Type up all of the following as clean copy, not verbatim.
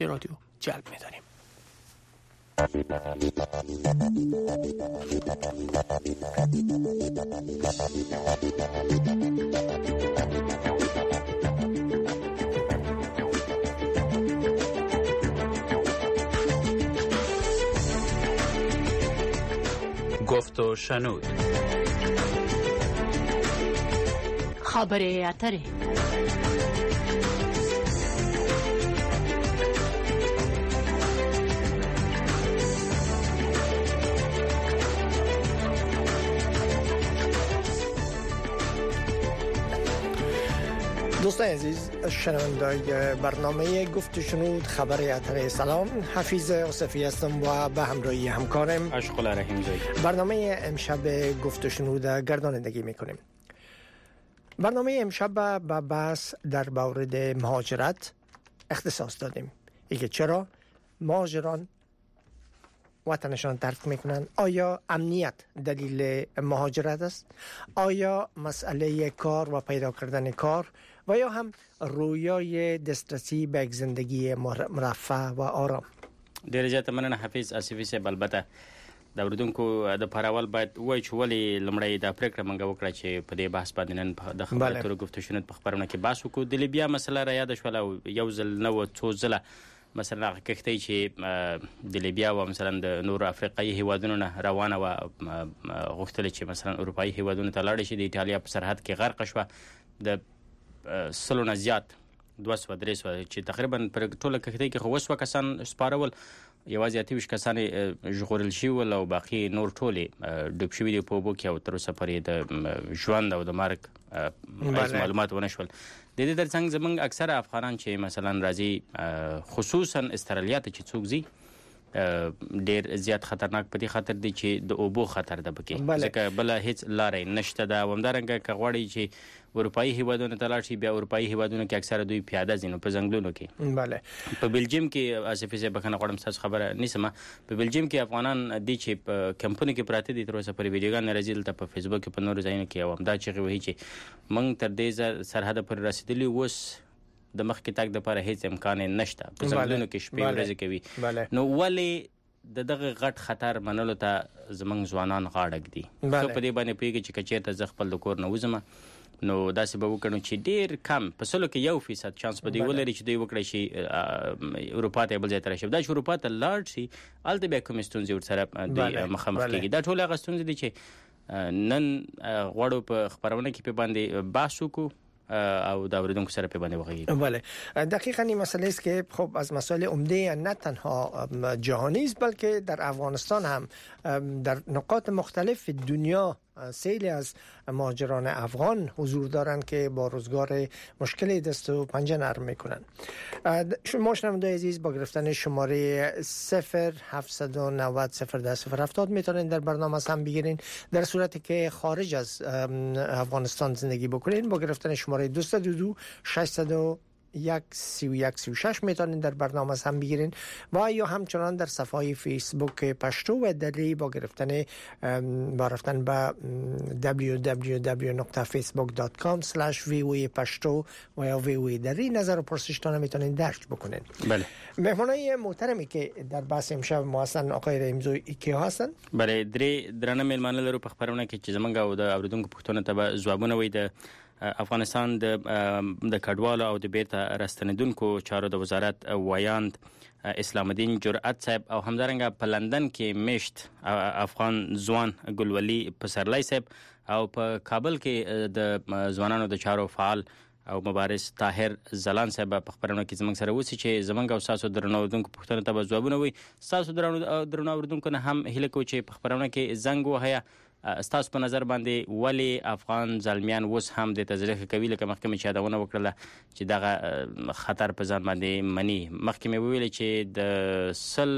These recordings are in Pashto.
رادیو جلب می‌داریم. گفت و شنود. خبر اتره. دوستان عزیز، شنوندگان برنامه گفت و شنود خبر اتره، سلام. حفیظ آصفی هستم و به همراهی همکارم اشغال رحیمزاده برنامه امشب گفت و شنود گردانندگی میکنیم. برنامه امشب به بحث در مورد مهاجرت اختصاص دادیم. اینکه چرا مهاجران وطنشان ترک میکنن؟ آیا امنیت دلیل مهاجرت است؟ آیا مسئله کار و پیدا کردن کار و یا هم رویای دسترسی به زندگی مرفه و آرام؟ ډیر زیات مننه حفیظ آصفی صاحب. البته د اوریدونکو د پرول باید وای چې ولې لمړی د پریکړه منګه وکړه چې په دې بحث باندې نن د خبرو گفتگو شنود په خبرونه کې بحث وکړو. د لیبیا مسله را یاد شوه او یو ځل نو څو ځله مثلا کښتۍ چې د لیبیا او مثلا د نور افریقایي هیوادونو نه روانه و غوښتل چې مثلا اروپایي هیوادونو ته لاړ شي. د ایتالیا په سرحد کې غرق شوه. د سلونه زیات 200-300 چې تقریبا پر ټوله کښتۍ کې خو وسو کسان سپارول، یوازې اتیوش کسان ژغورل شي او باقي نور ټوله ډوب شوي دي په اوبو کې او تر اوسه پورې د ژوند او د مرګ معلومات ونه شول. د دې ترڅنګ زمونږ اکثره افغانان چې مثلا راځي خصوصا استرالیا ته چې څوک ځي ډیر زیات خطرناک په دې خاطر دی چې د اوبو خطر ده پکې، ځکه بل هیڅ لارې نشته ده. همدارنګه که غواړي چې اروپایي هیوادونو ته لاړ شي، بیا اروپایي هیوادونو کې اکثره دوی پیاده ځي، نو په ځنګلونو کې. بله په بلجیم کې آصفي صاحب بخښنه غواړم ستاسو خبره نیسم، په بلجیم کې افغانان دي چې په کمپونو کې پراته دي، تر اوسه پورې ویډیوګان راځي دلته په فیسبوک کې په نورو ځایونو کې، او همدا چغې وهي چې موږ تر دې سرحده پورې رسېدلي، اوس د مخکې تګ دپاره هیڅ امکان نشته، په ځنګلونو کې شپې ورځې کوي. نو ولې د دغه غټ خطر منلو ته زمونږ ځوانان غاړه ږدي؟ څو په دې باندې پوهېږي چې که چېرته زه خپل د کور نه وځم نو داسې به وکړو چې ډېر کم په 100% چانس به دوی ولري چې دوی وکړی شي اروپا ته بل ځای ته راشي. دا چې اروپا ته لاړ شي هلته بیا کومې ستونزې ورسره دوی مخامخ کېږي. دا ټول هغه ستونزې دي چې نن غواړو په خپرونه کې په باندې بحث وکړو او د اوریدونکو سره په باندې وغږیږو. بله، دقیقاً این مسئله است که خب از مسائل عمده نه تنها جهانی است بلکه در افغانستان هم در نقاط مختلف دنیا سیلی از مهاجران افغان حضور دارند که با روزگار مشکلی دست و پنجه نرم میکنن. شما شنوندگان عزیز با گرفتن شماره 0790 010 میتونین در برنامه هم بگیرین. در صورتی که خارج از افغانستان زندگی بکنین با گرفتن شماره 222 600 3136 میتونین در برنامه هم بگیرین و یا همچنان در صفحه های فیسبوک پشتو و دری با رفتن به www.facebook.com/voa پشتو و یا voa دری نظر و پرسشتان میتونین درج بکنین. بله، مهمانای محترمی که در بحث امشب ما هستن آقای رحیمزاده کی هستن؟ بله، درنه مهمانان لرو په خبرونه کې چې زمونږ او د اوریدونکو پوښتنو ته ځوابونه وي. د افغانستان د کډوالو او د بیرته راستنیدونکو چارو د وزارت وایاند اسلام الدین جرأت صاحب او همدارنګه په لندن کې میشت افغان ځوان ګلولي پسرلی صاحب او په کابل کې د ځوانانو د چارو فعال او مبارز طاهر زلان صاحب په خبرونه کې زموږ سره اوسي چې زمونږ او تاسو درنو اوریدونکو پوښتنو ته ځوابونه وي. تاسو درنو اوریدونکو نه هم هیله کوم چې په خبرونه کې زنګ وهیا ستاسو په نظر باندې ولی افغان زلمیان اوس هم د تزریق کوي، لکه مخکې مې چې یادونه وکړله چې دغه خطر په ځان باندې مني. مخکې مې وویل چې د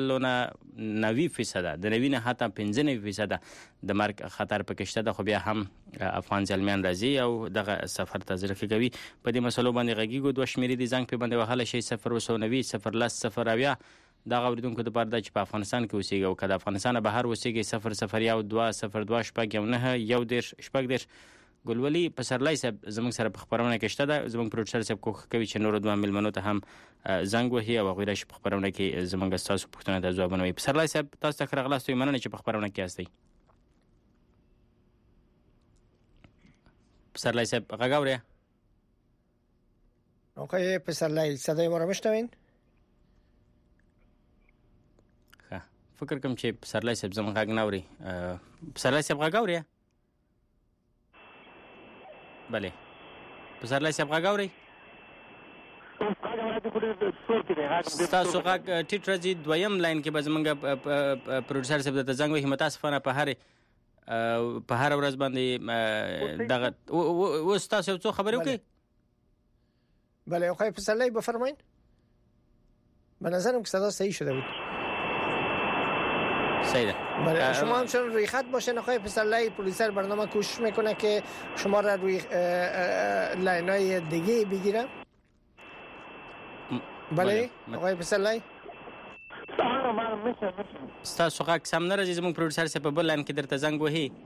90% د 90 نه حتی 95% د مرګ خطر پکې شته، خو بیا هم افغان زلمیان راځي او دغه سفر تزریق کوي. په دې مسلو باندې غږیږو. دوه شمیرې دي زنګ په باندې وهله شي 090 010 دا اوریدونکو د پاره چې په افغانستان کې اوسېږي او که د افغانستان بهر اوسېږي 001 202 شپږ 9 1 10 شپږ 10 ګلولي پسرلی صاحب زموږ سره په خبرونه کې شته ده. زموږ پروډوسر صاحب کوښښ کوي چې نور دوه ملمنو ته هم زنګ وهي او هغوی راشي په خبرونه کې زموږ ستاسو پوښتنو ته ځوابونه وایي. پسرلی صاحب تاسو ته ښه راغلاست، مننه چې په خبرونه کې یاستئ. پسرلی صاحب غږ اورئ؟ آقای پسرلی صدای ما را میشنوین؟ فکر کوم چې پسرلی صاحب زموږ غږ نه اوري. پسرلی صاحب غږ اورئ؟ بله پسرلی صاحب غږ اورئ؟ ستاسو غږ ټیټ راځي. دویم لاین کې به زموږ پروډوسر صاحب درته زنګ وهي. متاسفانه په هر ورځ باندې دغه اوس تاسو یو څو خبرې وکړئ. بله آقای پسرلی بفرمایید. به نظرم که صدا صحیح شده بود. صحیح. بله شما همچنان روی خط باشین آقای پسرلی. پروډوسر برنامه کوشش میکنه که شما را روی لاینای دیگه بگیره. بله آقای پسرلی ستاسو غږ سم نه راځي. زموږ پروډوسر صاحب په بل لاین کې درته زنګ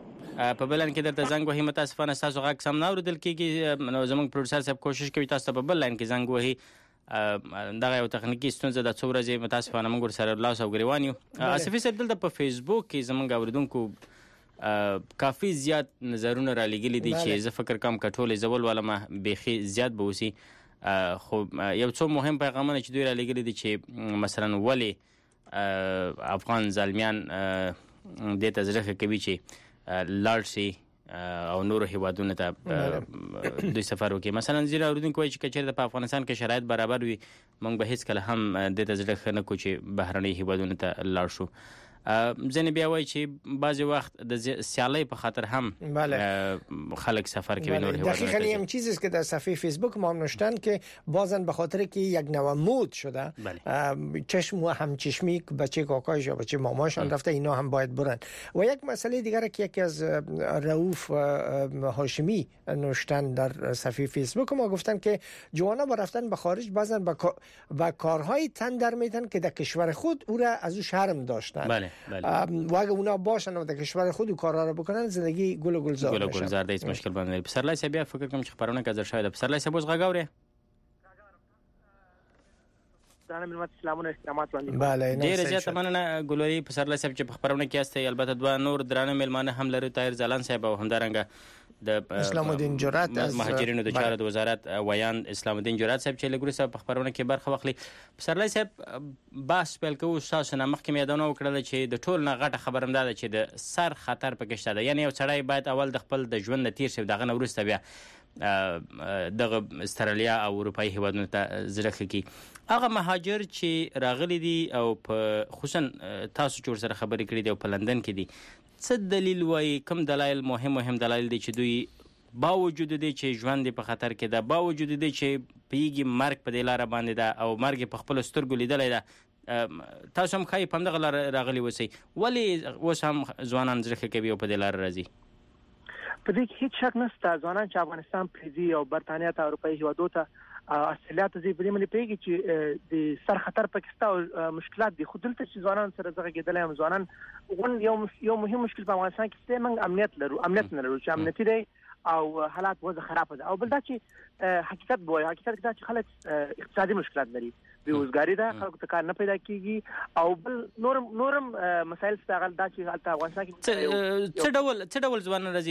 وهي. متاسفانه ستاسو غږ سم نه اورېدل کېږي. نو زموږ پروډوسر صاحب کوشش کوي تاسو ته په بل لاین کې زنګ وهي. دغه یو تخنیکی ستونزه د څو ورځې متاسفانه موږ ورسره لاس او ګریوان یو. آصفي صاحب دلته په فیسبوک کې زموږ اوریدونکو کافي زیات نظرونه را لګلي دي چې زه فکر کوم کټولې زول ولما بیخي زیات به وسی. خو یو څو مهم پیغامونه چې دوی را لګلي دي چې مثلا ولی افغان ځلمیان دې ته زړه کوي چې لاړ شي او نور هیوادونو ته دوی سفر وکړي. مثلا زیرا اوریدونکو وایي چې کچېرته په افغانستان کې شرایط برابر وي موږ به هیڅ کله هم دې ته زړه ښه نه کوو چې بهرنۍ هیوادونو ته لاړ شو. ځینې بیا وایي چې بعضی وقت د سیالۍ په خاطر هم خلک سفر کوي نور هیوادونو ته. دقیقاً این چیزی است که در صفحه فیسبوک ما نوشتن که بازن به خاطر که یک نوع مود شده چشم و همچشمی بچه کاکایش یا بچه ماماشان رفته اینا هم باید برن. و یک مسئله دیگر که یکی از رؤوف هاشمی نوشتن در صفحه فیسبوک ما گفتن که جوانا با رفتن به خارج بازن با کارهای تن در میتن که در کشور خود او را از او شرم داشتن. و اگه اونا باشن و در کشور خود کارا رو بکنن زندگی گل و گلزار میشه. گل و گلزار د هیڅ مشکل باندې. پسرلی صاحب بیا فکر کوم چې خبرونه کزر شاید. پسرلی صاحب اوس غږ اورئ؟ بله ډیر زیات مننه ګلوري پسرلی صاحب چې په خبرونه کې یاستئ. البته دوه نور درانه ملمانه هم لري، طاهر زلان صاحب او همدارنګه د اسلام الدین جرات از مهاجرینو د چارو د وزارت ویان اسلام الدین جرات صاحب چې لګوري صاحب په خبرونه کې برخه واخلي. پسرلی صاحب بحث پیل کوو. تاسو نه مخکې یادونه وکړه چې د ټول نه غټه خبر هم ده چې د سر خطر پکې شته ده. یعنی یو سړی باید اول د خپل د ژوند تیر شي دغه وروسته بیا دغه استرالیا او اروپאי هیوادونو ته زړه کوي. هغه مهاجر چې راغلي دي او په خصوصا تاسو چې ورسره خبرې کړې دي او په لندن کې دي، څه دلیل وایي، کوم دلایل مهم دلایل دي چې دوی باوجود دي چې ژوند په خطر کې ده، باوجود دي چې پیږي مرګ په دې لار باندې ده او مرګ په خپل سترګو لیدلای ده، تاسو هم خای په دغه لار راغلي وسی، ولی اوس هم ځوانان زړه کوي او په دې لار راځي؟ په دې کې هیڅ شک نشته. ځوانان چې افغانستان پریږدي او برتانیا ته اروپאי هیوادو ته استرالیا ته ځي په دې باندې پیږي چې د سر خطر پاکستان او مشکلات دي. خو دلته چې ځوانان سره دغه کېدل هم ځوانان یو مهم مشکل په افغانستان کې چې موږ امنیت نه لرو چې امنیتي دی او حالات وضع خراب ده. او بل دا چې حقیقت دا چې خلک اقتصادي مشکلات لري، بیروزګاری ده، خلکو ته کار نه پیدا کیږي او بل نورم مسایل ستغل دا چې افغانستان کې څه ډول ځوانان راځي،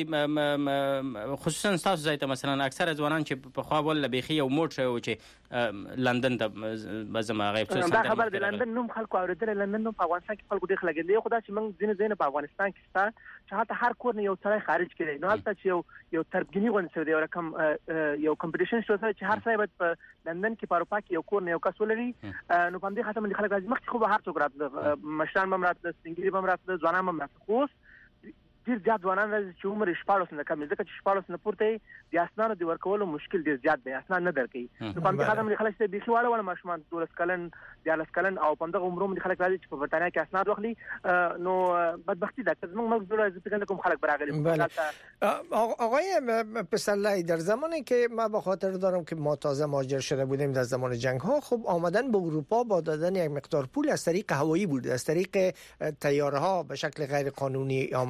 خصوصا تاسو ځای ته مثلا اکثره ځوانان چې په خوا ول بيخي یو موټ او چې لندن ته بزما غیب څه دا خبر د لندن نوم خلکو اوریدل. لندن نوم په افغانستان کې خلکو ډېر لګیدل. خو دا چې موږ ځینې په افغانستان کې ستا چې حتی هر کور نه یو سړی خارج کړي نو حتی چې یو تربګنی غونډه دی او رقم یو کمپټیشن شو چې هر ځای په لندن کې په اروپا کې یو کور نه یو کس ولري. نو په دې خاطر باندې خلک راځي. مخکې خو به هر څوک راتله، مشران هم راتله، سپینګیري هم راتله، ځوانان هم راتله. خو ډېر زیات ځوانان راځي چې عمر 14 نه کم، ځکه چې 14 نه پورته د اسنادو د ورکولو مشکل ډېر زیات دی، اسناد نه درکوي. نو په دې خاطر باندې خلک چې بيخي واړه ماشومان 12 کلن 14 کلن او په دغه عمرو باندې خلک راځي چې په برتانیا کې اسناد واخلي. نو بدبختی ده که موږ جوړه ځکه کوم خلک براغلي. آقای پسرلی، در زمانی که ما به خاطر دارم که ما تازه مهاجر شده بودیم در زمان جنگ ها، خب آمدن به اروپا با دادن یک مقدار پول از طریق هوایی بود، از طریق طیاره ها به شکل غیر قانونی آمدن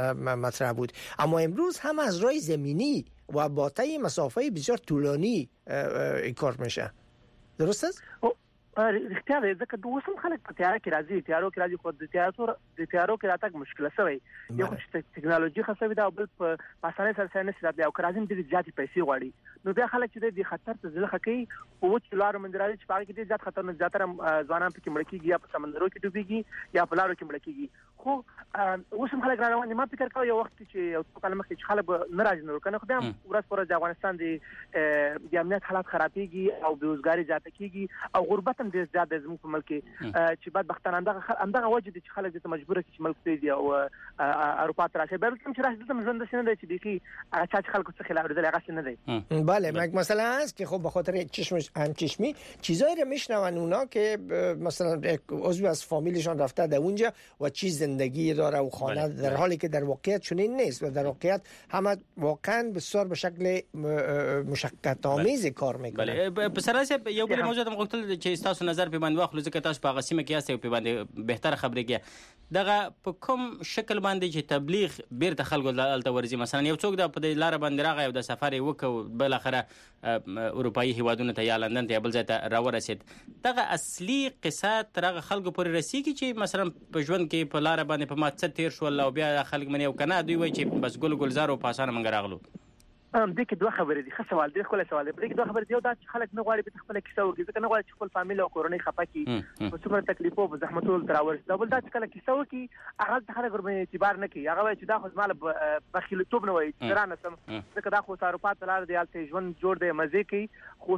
مطرح بود. اما امروز هم از راه زمینی و با طی مسافه بسیار طولانی این کار میشه. درست است؟ رښتیا دی، ځکه د اوس هم خلک په تیاره کې راځي خو د تیارو کې راتګ مشکله شوی. یو چې ټکنالوژي خاصوي دا، بل په اسانۍ سره ساينس راتلی او که راځي ډېرې زیاتې پیسې غواړي. نو بیا خلک چې د خطر ته ځلخه کوي په وچو لارو باندې راځي چې په هغې کې ډېر زیات خطرونه، زیاتره ځوانان پکې مړه کېږي یا په سمندرو کې ډوبېږي یا په لارو کې مړه کېږي. خو اوس هم خلک را روان دي. ما فکر کوم یو وخت چې یو څو کاله مخکې چې خلک به نه راځي نور کنه، خو بیا هم ورځ په ورځ د افغانستان د امنیت حالات خرابېږي او بېوزګاري زیاته کېږي او غربت هم ډېر زیات دی زموږ په ملک کې چې بدبختانه همدغه وجه دی چې خلک دې ته مجبوره کړي چې ملک پرېږدي او اروپا ته راشي. بیا هم چې راشي دلته ژوند داسې نه دی چې بیخي هغه چا چې خلکو څخه اورېدلی هغسې نه دی. بله، مثلا هست که خب به خاطر همچشمی چیزایی رو میشنون اونا که مثلا عضو از فامیلشان رفته در اونجا و چیز زندگی داره و خانه، در حالی که در واقعیت چنین نیست و در واقعیت همه واقعا بسیار به شکل مشقت آمیز کار میکنه. بله، پسراسه یو بل موضوع ته مغتل چې تاسو نظر په باندې واخلو، ځکه تاسو په غسیمه کې یاست په باندې بهتره خبرې کې دغه په کوم شکل باندې چې تبلیغ بیرته خلکو دلته ورځي. مثلا یو څوک د په لار باندې راغی او د سفر وکړ، بل اخره اروپایي هیوادونو ته یا لندن ته یا بل ځای ته راورسید، دغه اصلي قصه تر هغه خلکو پورې رسیږي چې مثلا په ژوند کې په لار باندې په ماڅ تیر شول او بیا خلک منی او کنه دوی وایي چې بس ګلزار او پاسانه منګ راغلو. دې کې دوه خبرې دي. ښه سوال دی، خپل سوال دی. دې کې دوه خبرې دي. یو دا چې خلک نه غواړي په خپل کیسه وکړي، ځکه نه غواړي چې خپل فامیل او کورنۍ خفه کړي په څومره تکلیفو په زحمتونو تر راورسي. دا بل دا چې کله کیسه وکړي هغه ته خلک ورباندې اعتبار نه کوي. هغه وایي چې دا خو زما له بخیلتوب نه وایي چې رانه سم، ځکه دا خو اروپا ته لار دی، هلته ژوند جوړ دی، مزې کوي، خو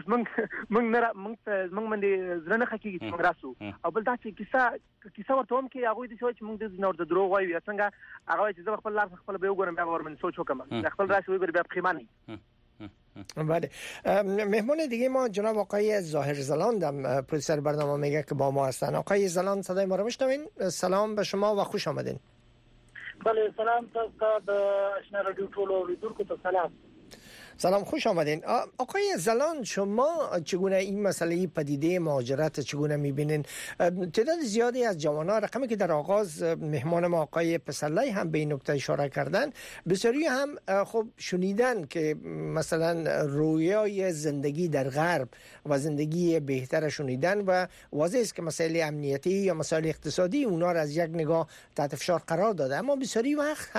موږ باندې زړه نه ښه کېږي چې موږ راسو. او بل دا چې کیسه ورته هم کوي، هغوی داسې وایي چې موږ دې نور د دروغ وایو یا څنګه. هغه وایي چې زه خپل لار خپله به وګورم، بیا به ورباندې سوچ وکړم، خپل راشي وګوري بیا پښیمانه. بله، مهمان دیگه ما جناب آقای ظاهر زلاند، پروډوسر برنامه میگه که با ما هستن. آقای زلاند صدای ما رو میشنوین؟ سلام به شما و خوش آمدین. بله، سلام تا به آشنا رادیو ټول اوریدونکو ته سلام. سلام، خوش آمدین. آقای زلاند، شما چگونه این مسئله پدیده مهاجرت چگونه میبینین؟ تعداد زیادی از جوانان، رقمی که در آغاز مهمان ما آقای پسرلی هم به این نکته اشاره کردن، بسیاری هم خب شنیدن که مثلا رویای زندگی در غرب و زندگی بهتر شنیدن و واضح است که مسائل امنیتی یا مسائل اقتصادی اونا را از یک نگاه تحت فشار قرار داده، اما بسیاری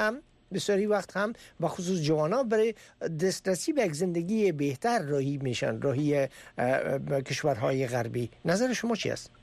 وقت هم و خصوص جوانان برای دسترسی به یک زندگی بهتر راهی میشن، راهی کشورهای غربی. نظر شما چی است؟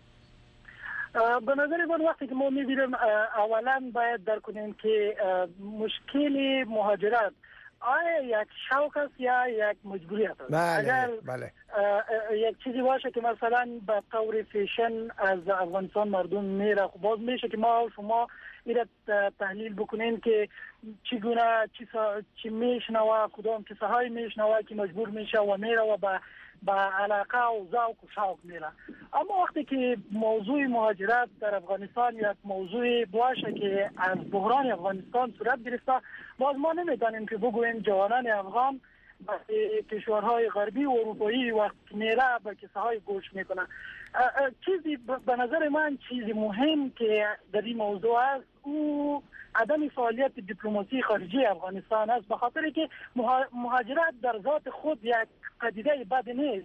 به نظر من وقتی که ما میبینیم اولا باید درک کنیم که مشکل مهاجرت آیا یک شوق است یا یک مجبوریت است. بله. یک چیزی باشه که مثلا به طور فیشن از افغانستان مردم میره، خب باز میشه که ما شما ایراد تحلیل بکنین که چگونه چی میشنوه، کدام کیسه های میشنوه که مجبور میشه و میره و با علاقه و ذوق و شوق میره. اما وقتی که موضوع مهاجرت در افغانستان یک موضوع باشه که از بحران افغانستان صورت گرفته، باز ما نمیتونیم که بگوییم جوانان افغان به کشورهای غربی و اروپایی وقت میره به کیسه های گوش میکنه. چیزی به نظر من چیزی مهم که در این موضوع است او عدم فعالیت دیپلماسی خارجی افغانستان است، به خاطر که مهاجرت در ذات خود یک پدیده بد نیست.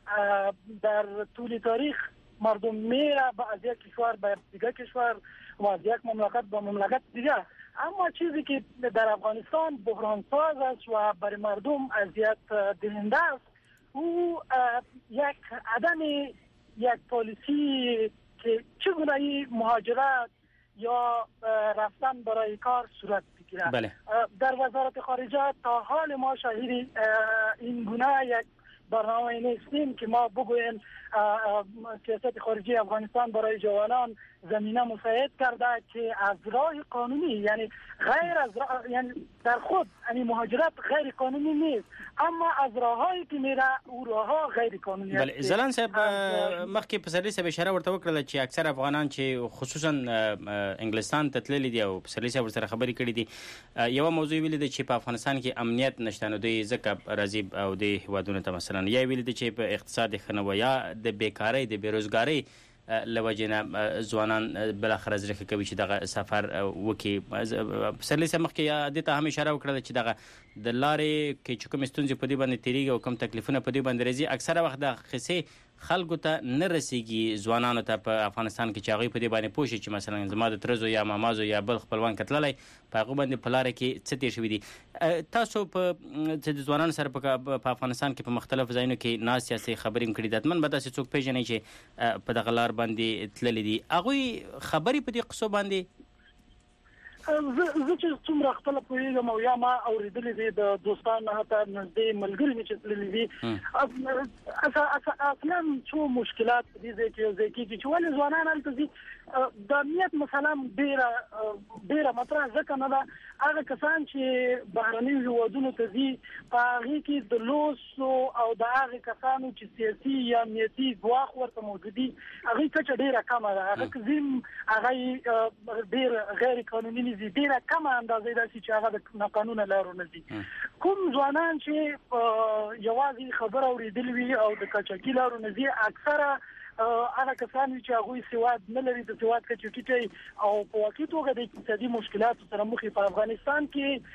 در طول تاریخ مردم میره از یک کشور به دیگر کشور و از یک مملکت به مملکت دیگر، اما چیزی که در افغانستان بحران ساز است و برای مردم اذیت دهنده است او یک عدم یک پالیسی که چگونه مهاجرت یا رفتن برای کار صورت بگیرد. بله. در وزارت خارجه تا حال ما شاهد این گونه یک برنامه نیستیم که ما بگوییم سیاست خارجی افغانستان برای جوانان زمینه مساعد کرده که از راه قانونی، یعنی غیر از یعنی در خود یعنی مهاجرت غیر قانونی نیست، اما از راههایی که میره او راهها غیر قانونی است. بله، زلان صاحب مخکې پسرلی صاحب اشاره ورته وکړه چې اکثر افغانان چې خصوصا انګلستان ته تللي دي او پسرلی صاحب ورسره خبرې کړې دي، یو موضوع ویل دي چې په افغانستان کې امنیت نشته، نو دوی ځکه راځي او د هیوادونو ته مثلا یا ویل دي چې په اقتصاد ښه نه و یا د بیکاری د بیروزګاری لوجنه ځوانان بل اخر ځکه کوي چې دغه سفر وکي پسرلی سمخ کې د ته هم اشاره وکړه چې دغه د لارې کې کوم ستونزې په دې باندې تیریږي او کوم تکلیفونه په دې باندې راځي اکثره وخت د خسي خلکو ته نه رسیږي ځوانانو ته په افغانستان کې چې هغه په دې باندې پوښي چې مثلا زما د ترزو یا مامازو یا بل خپلوان کتللی په هغه باندې په لار کې څه تیر شوي دي تاسو په چې د ځوانانو سره په افغانستان کې په مختلفو ځایونو کې ناست یاستئ خبرې هم کړي دي حتماً به داسې څوک پیژنئ چې په دغه لار باندې تللي دي هغوی خبرې په دې قصو باندې زه چې څومره خپل پوهیږم او یا ما اوریدلې دي د دوستانو حتی نږدې ملګري چې تللي دي اصلا څو مشکلات دي چې ولې ځوانان هلته دي د امنیت مثلا ډیره مطرح ځکه نه ده هغه کسان چې بهرني هیوادونو ته ځي په هغې کې د لوسو او د هغې کسانو چې سیاسي یا امنیتي ګواښ ورته موجود دي هغې کچه ډیره کمه ده هغه که ځي هغه ډیر غیر قانوني دي ډیره کمه اندازې ده چې هغه د ناقانونه لارو نه دي کوم ځوانان چې یوازې خبره اورېدلې وي او د قاچاقي لارو نه ځي اکثره هغه کسان چې هغوی سواد نه لري د سواد کچه ټیټی او په واقعي توګه د اقتصادي مشکلاتو سره مخ په افغانستان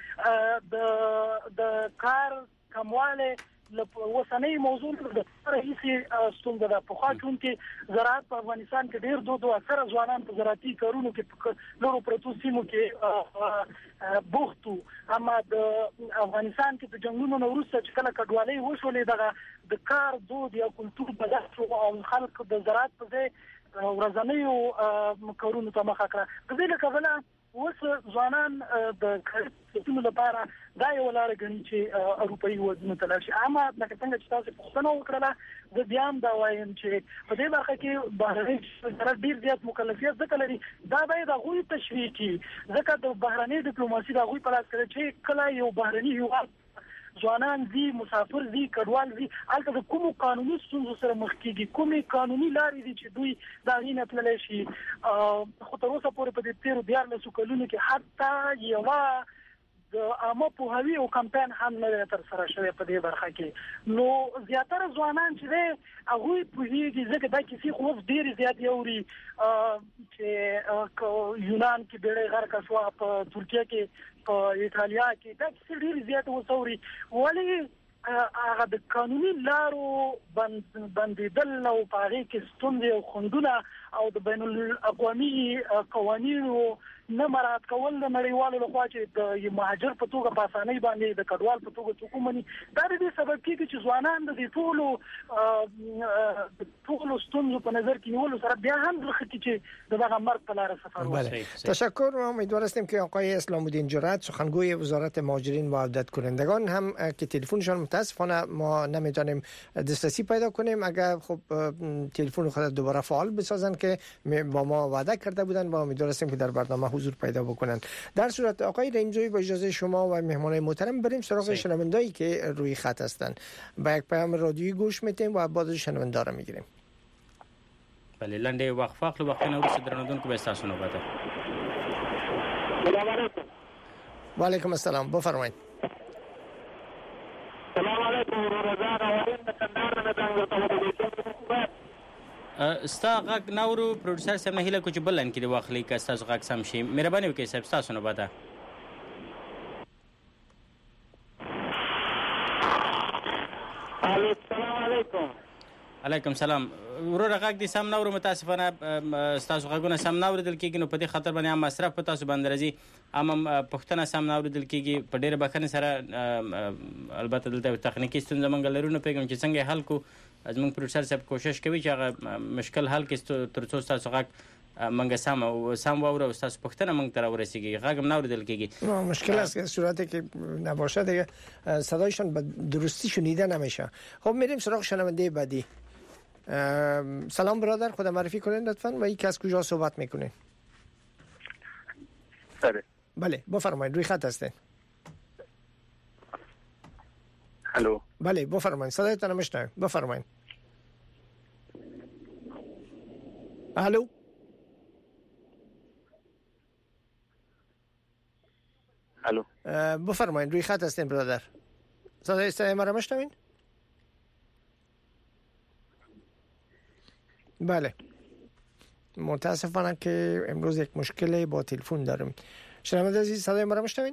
کې د کار کمواله وسنۍ موضوع د رئیسي ستونزه ده په خوا کې زراعت په افغانستان کې ډیر دوه اکثره ځوانان په زراعتي کارونو کې نورو پروتو سیمو کې بوختو اما د افغانستان کې د جنگونو وروسته چې کله کډوالۍ وشولې دغه د کار دود یا کلتور بدل او خلک د زراعت په ځای ورځنیو کارونو ته مخه کړه د دې لپاره اوس ځوانان د کارونو لپاره دا یو لار غني چې اروپאי وزن ته لاشي اما لکه څنګه چې تاسو پوښتنه وکړه د بیا هم دا وایم چې په دې برخه کې بهرني سره ډیر زیات مکلفیت ځکه لري دا باید غوي تشویق کی ځکه د بهرني ډیپلوماسي دا غوي په لاس کې چې کله یو بهرني هیواد ځوانان دي مسافر دي کډوال دي البته د کوم قانوني ستونزو سره مخ کیږي کومي قانوني لارې دي چې دوی دا غینه تللی شي خو تر اوسه پورې په دې 13 کلونو کې حتی یو د عامه پوهاوی او کمپاین هم نه تر سره شوی په دې برخه کې نو زیاتره ځوانان چې هغه پوهیږي ځکه دا کیسې خو ډیر زیات یوري چې یونان کې ډېر غرق شو په ترکیه کې په ایتالیا کې دا کیسې ډیر زیات وسوري ولی هغه د قانوني لارو بندیدل او پاره کې ستونزې او خندونه او د بین الاقوامي قوانینو نه مراعات کول د نړیوالو لخوا چې د مهاجر په توګه په اسانۍ باندې د کډوال په توګه حکومتي دا د دې سبب کیږي چې ځوانان د ټولو ستونزو په نظر کې نیولو سره بیا هم د خطي چې دغه مرګ په لار سفر وکړي. تشکر و امیدوار هستیم که آقای اسلام الدین جرأت سخنگوی وزارت مهاجرین و عودت کنندگان هم که تلفنشان متاسفانه ما نمیتونیم دسترسی پیدا کنیم اگر خب تلفن خود دوباره فعال بسازن که با ما وعده کرده بودن و امیدوار هستیم که در برنامه حضور پیدا بکنن. در صورت آقای رحیم‌زویی با اجازه شما و مهمانان محترم بریم سراغ شنوندهایی که روی خط هستند. با یک پیام رادیویی گوش میتیم و بعد شنونده را میگیریم. بله لنډه وقفه اخلو وختونه ورسره درنودونکو به تاسو نوبت. سلام علیکم. و علیکم السلام بفرمایید. سلام علیکم ورزان اولین کندهار نه څنګه ستا غږ نورو پروډوسر صاحب نه هیله کو چې بلن کې د واخلي که تاسو غږ سم شي مهرباني وکړئ صاحب تاسو نه باته السلام علیکم. علیکم سلام ورور غږ دي سم نورو متاسفانه تاسو غږونه سم نورو دل کېږي نو په دې خاطر باندې هم مصرف په تاسو باندې راځي اما پښتنه سم نورو دل کېږي په ډېر بخنه سره البته دلته تخنیکی ستونزه منګل لرو نو پیغام چې څنګه حل کو زموږ پروډوسر صاحب کوشش کوي چې هغه مشکل حل کړي تر څو تاسو غږ منګه سم واوره او تاسو پښتنه منګ تر ورسیږي غږ نورو دل کېږي مشکل است که صورتی که نباشه دیگه صدایشون به درستی شنیده نمیشه. خب میریم سراغ شنونده بعدی. سلام برادر خدا معرفی کنین لطفاً و یک از کجا صحبت میکنین؟ بله بفرمایید روی خط هستین. الو بله بفرمایید صدایتون میشنویم بفرمایید. الو الو بفرمایید روی خط هستین برادر صدای ما رو میشنوین؟ بله متاسفانه که امروز یک مشکل با تلفن داریم. شنونده عزیز صدای ما را میشنوین؟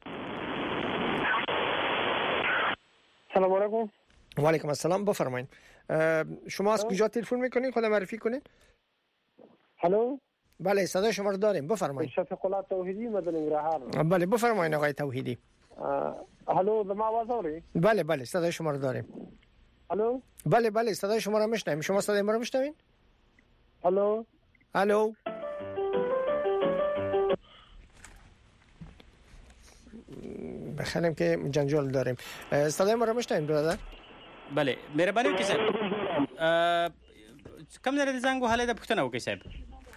سلام علیکم. و علیکم السلام، بفرمایید. شما از کجا تلفن میکنین؟ خود معرفی کنین. هلو. بله صدای شما رو داریم، بفرمایید. شفیق الله توحیدی مدن ننگرهار. بله بفرمایید آقای توحیدی. هلو ما آواز آوری؟ بله صدای شما رو داریم. هلو. بله صدای شما رو میشنویم. شما صدای ما رو میشنوین؟ هلو. بخیریم که جنجال داریم. صدای ما رو میشنوین برادر؟ بله مهرباني وکړئ صاحب کوم ځای د زنګ وهلی د پوښتنه وکړئ صاحب.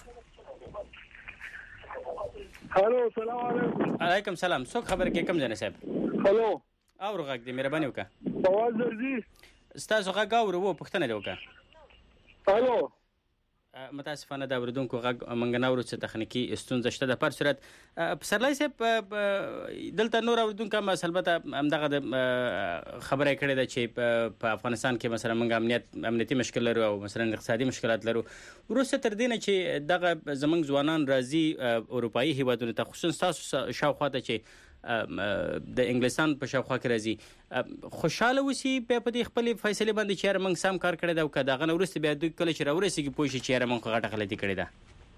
هلو سلام علیکم. علیکم سلام. څوک خبر کې کوم ځای نه صاحب؟ هلو اورو غږ دې مهرباني وکړه. आवाज درځي؟ ستاسو غږ اورو وو پوښتنه دې وکړه. هلو متاسفانه د اوریدونکو غږ منګناورو څخه تخنیکی ستونزه شته. د پر صورت پسرلای صاحب دلته نور اوریدونکو هم البته همدغه خبره کړې ده چې په افغانستان کې مثلا موږ امنیتي مشکل لرو او مثلا اقتصادي مشکلات لرو. وروسته تر دې نه چې دغه زمنګ ځوانان راځي اروپאי هیوادونو ته، خصوصا تاسو شاوخوا ته چې د انګلستان په شاوخوا کې راځي، خوشاله وسی په دې خپل فیصله باندې چې موږ سم کار کړی دا او کدا غن ورسته بیا دوی کله چې راورسیږي پوه شي چې موږ غټه غلطي کړې ده.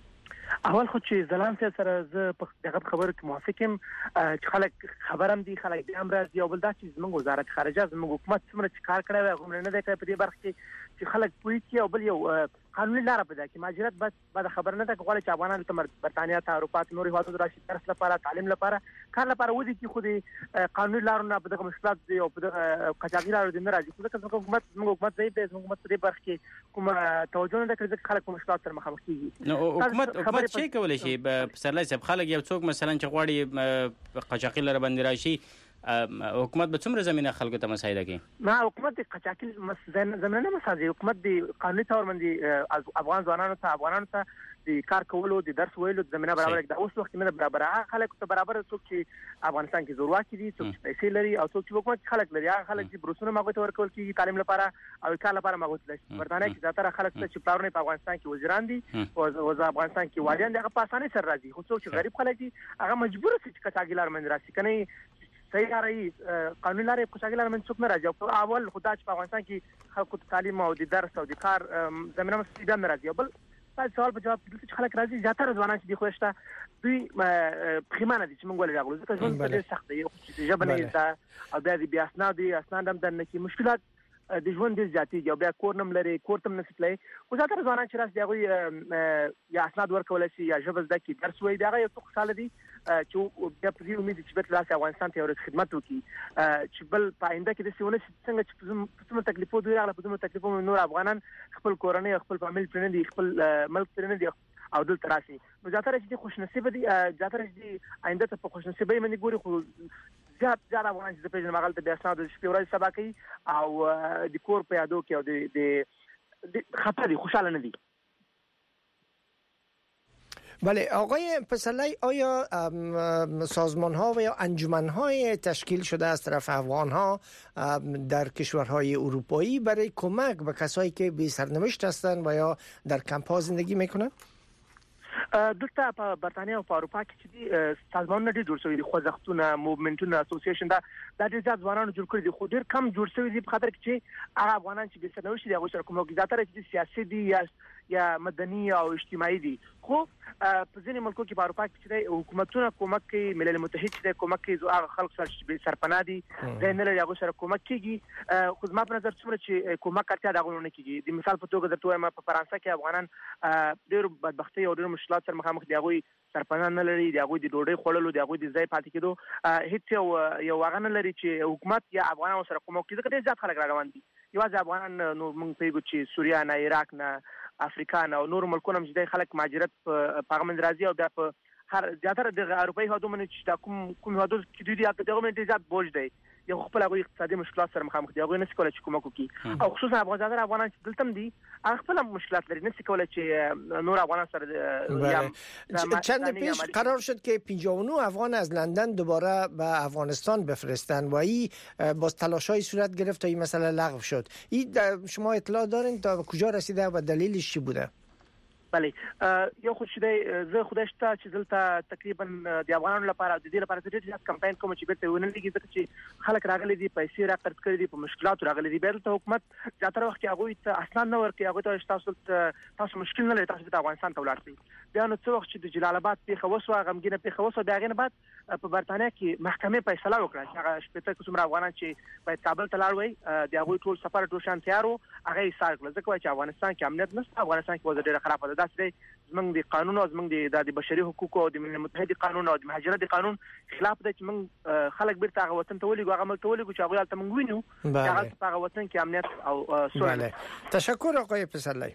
اول خو چې زلان سره زه په دغه خبره کې موافقم چې خلک خبرم دي، خلک د امر راځي او بل دا چې زموږ وزارت خارجه زموږ حکومت څومره چې کار کړی و غوړنه نه ده په دې برخه کې چې خلک پوي کې او بل یو قانوني لار پیدا کړي. ماجرات بس بعد خبر نه ده غواړي چې افغانان ته برتانیا ته اروپا ته نور هیوادونو راشي درس لپاره، تعلیم لپاره، کار لپاره ودی کې خو دې قانوني لارونه په دغه مشکلات دی او په دغه قاچاقي لارو دې نه راځي. خو ځکه حکومت دی د حکومت په برخه کې کوم توجه نه کوي، خلک په مشکلات سره مخامخ کیږي. نو حکومت څه کولی شي په سرلای صاحب؟ خلک یو څوک مثلا چې غواړي قاچاقي لاره باندې راشي، حکومت به څومره زمينه خلکو ته مساعده کوي؟ نه حکومت د قاچاقي زمينه نه مساعده، حکومت د قانوني تور باندې افغان ځوانانو ته د کار کولو، د درس ویلو زمينه برابر کړي. اوس وخت نه برابر خلک ته برابر څوک چې افغانستان کې زورواکي دي، څوک چې پیسې لري او څوک چې حکومت خلک لري، هغه خلک چې بروسونه ماغوت ورکول کیږي تعلیم لپاره او کار لپاره ماغوت لري. برتانیا کې زیاتره خلک چې پلارونه په افغانستان کې وزیران دي او افغانستان کې والیان دي، هغه په اسانۍ سره راځي. خو څوک چې غریب خلک دي هغه مجبور دي چې قاچاقي لار باندې راشي. کنه صحیح راځي قانوني لارې قاچاقي لار باندې څوک نه راځي. او اول خدای چې په افغانستان کې خلکو تعلیم او د درس او د کار زمينه مساعده نه راځي. بل سوال په جواب دلته خلک راځي زیاتره ځوانان چې دی خوښته دوی پخیمانه دي چې موږ ولې راغلو ځکه ژوند ډېر سخت دی چې ژبه نه ده او بیا اسناد هم درنه کې مشکلات د ژوند ډېر زیاتېږي او بیا کور نم لري، کور تم نشي تللی. خو زیاتره ځوانان چې راځي هغوی یا اسناد ورکولی شي یا ژبه زده کړي، درس وایي، د هغه یو څه خوشحاله دي چې بیا په دې امید چې بیرته راشي افغانستان ته یو ورځ خدمت وکړي چې بل په آینده کې داسې ونه شي څنګه چې په څومره تکلیفو دوی راغله په دومره تکلیفو نور افغانان خپل کورنۍ او خپل فامیل پرې نه دي، خپل ملک پرې نه دي او دلته راشي. نو زیاتره چې خوشنصیبه دي، زیاتره چې آینده ته په خوشنصیبۍ باندې ګوري. خو زیات افغانان چې د پیژنې مغل ته بیا اسناد د شپې ورځې سبا کوي او د کور په یادو کې او د خطر دي، خوشحاله نه دي. بله آقای پسرلی، آیا سازمان ها و یا انجمن های تشکیل شده از طرف افغان ها در کشورهای اروپایی برای کمک به کسایی که بی سرنوشت هستند و یا در کمپ ها زندگی میکنند؟ دلته په برتانیا او په اروپا کې چې سازمانونه ډېر جوړ شوي دي، خوځښتونه، موومنټونه، اسوسییشن دا ډېر زیات ځوانانو جوړ کړي دي، خو ډېر کم جوړ شوي دي په خاطر کې چې هغه افغانان چې بې سرنوشت دي هغوی سره کوم زیاتره چې سیاسي دي یا مدني او اجتماعي دي. خو په ځینې ملکو کې په اروپا کې چې حکومتونه کومک کوي، ملل متحد چې کومک کوي هغه خلک سره چې بې سرپناه دي ځای نه لري هغوی سره کومک کېږي. خو زما په نظر څومره چې کومک اړتیا د هغوی نه کېږي. د مثال په توګه درته وایم په فرانسه کې افغانان ډېرو بدبختۍ او ډېرو مشکلات سره مخامخ دي، هغوی سرپناه نه لري، د هغوی د ډوډۍ خوړلو، د هغوی د ځای پاتې کېدو هېڅ یو هغه نه لري چې حکومت یا افغانانو سره کومک وکړي. ځکه ډېر زیات خلک را روان دي، یوازې افغانان نو موږ پوهېږو چې سوریه نه، عراق نه، افریقا نه او نور ملکونه هم چې خلک مهاجرت په هغه باندې راځي او بیا په هر زیاتره د اروپایي هېوادونو باندې چې دا کوم هېوادونه چې دوی دي هغه باندې ډېر زیات بوج دی، یو خپل هغوی اقتصادي مشکلات سره مخامخ دي، هغوی نشي کولی چې کومک وکړي. او خصوصا زیاتره افغانان چې دلته هم دي هغه خپل مشکلات لري، نشي کولی چې نور افغانان سره چند پیش قرار شد که 59 افغان از لندن دوباره به افغانستان بفرستن و این باز تلاش‌های صورت گرفت تا این مسئله لغو شد. این شما اطلاع دارین تا کجا رسیده و دلیلش چی بوده؟ بله یو خو چې زه خدای شته چې دلته تقریبا د افغانانو لپاره د دې لپاره ډېر زیات کمپاین کوم چې بیرته ونلګي ځکه چې خلک راغلي دي پیسې راقرض کړي دي په مشکلاتو راغلي دي بیرته حکومت زیاتره وخت هغه ته اسناد نه ورکړي هغه ته تاسو مشکل نه لري تاسو د افغانستان ته ولاړ شئ بیا نو څو وخت چې د جلال آباد پیښه وسوه غمګینه پیښه وسوه بیا غینه بعد په برتانیا کې محکمې فیصله وکړه چې هغه شپږ څومره افغانان چې باید کابل ته لاړ وي د هغه ټول سفر ټول شان تیارو هغه یې سار کړل ځکه چې افغانستان کې امنیت نشته افغانستان کې وضع ډېره خرابه ده داسې زمونږ د قانون او زمونږ د بشري حقوقو او د ملل متحد قانون او د مهاجرت قانون خلاف دی چې موږ خلک بیرته هغه وطن ته ولېږو هغه ملک ته ولېږو چې هغه هلته موږ وینو چې هغه په هغه وطن کې امنیت او بله تشکر آقای پسرلی.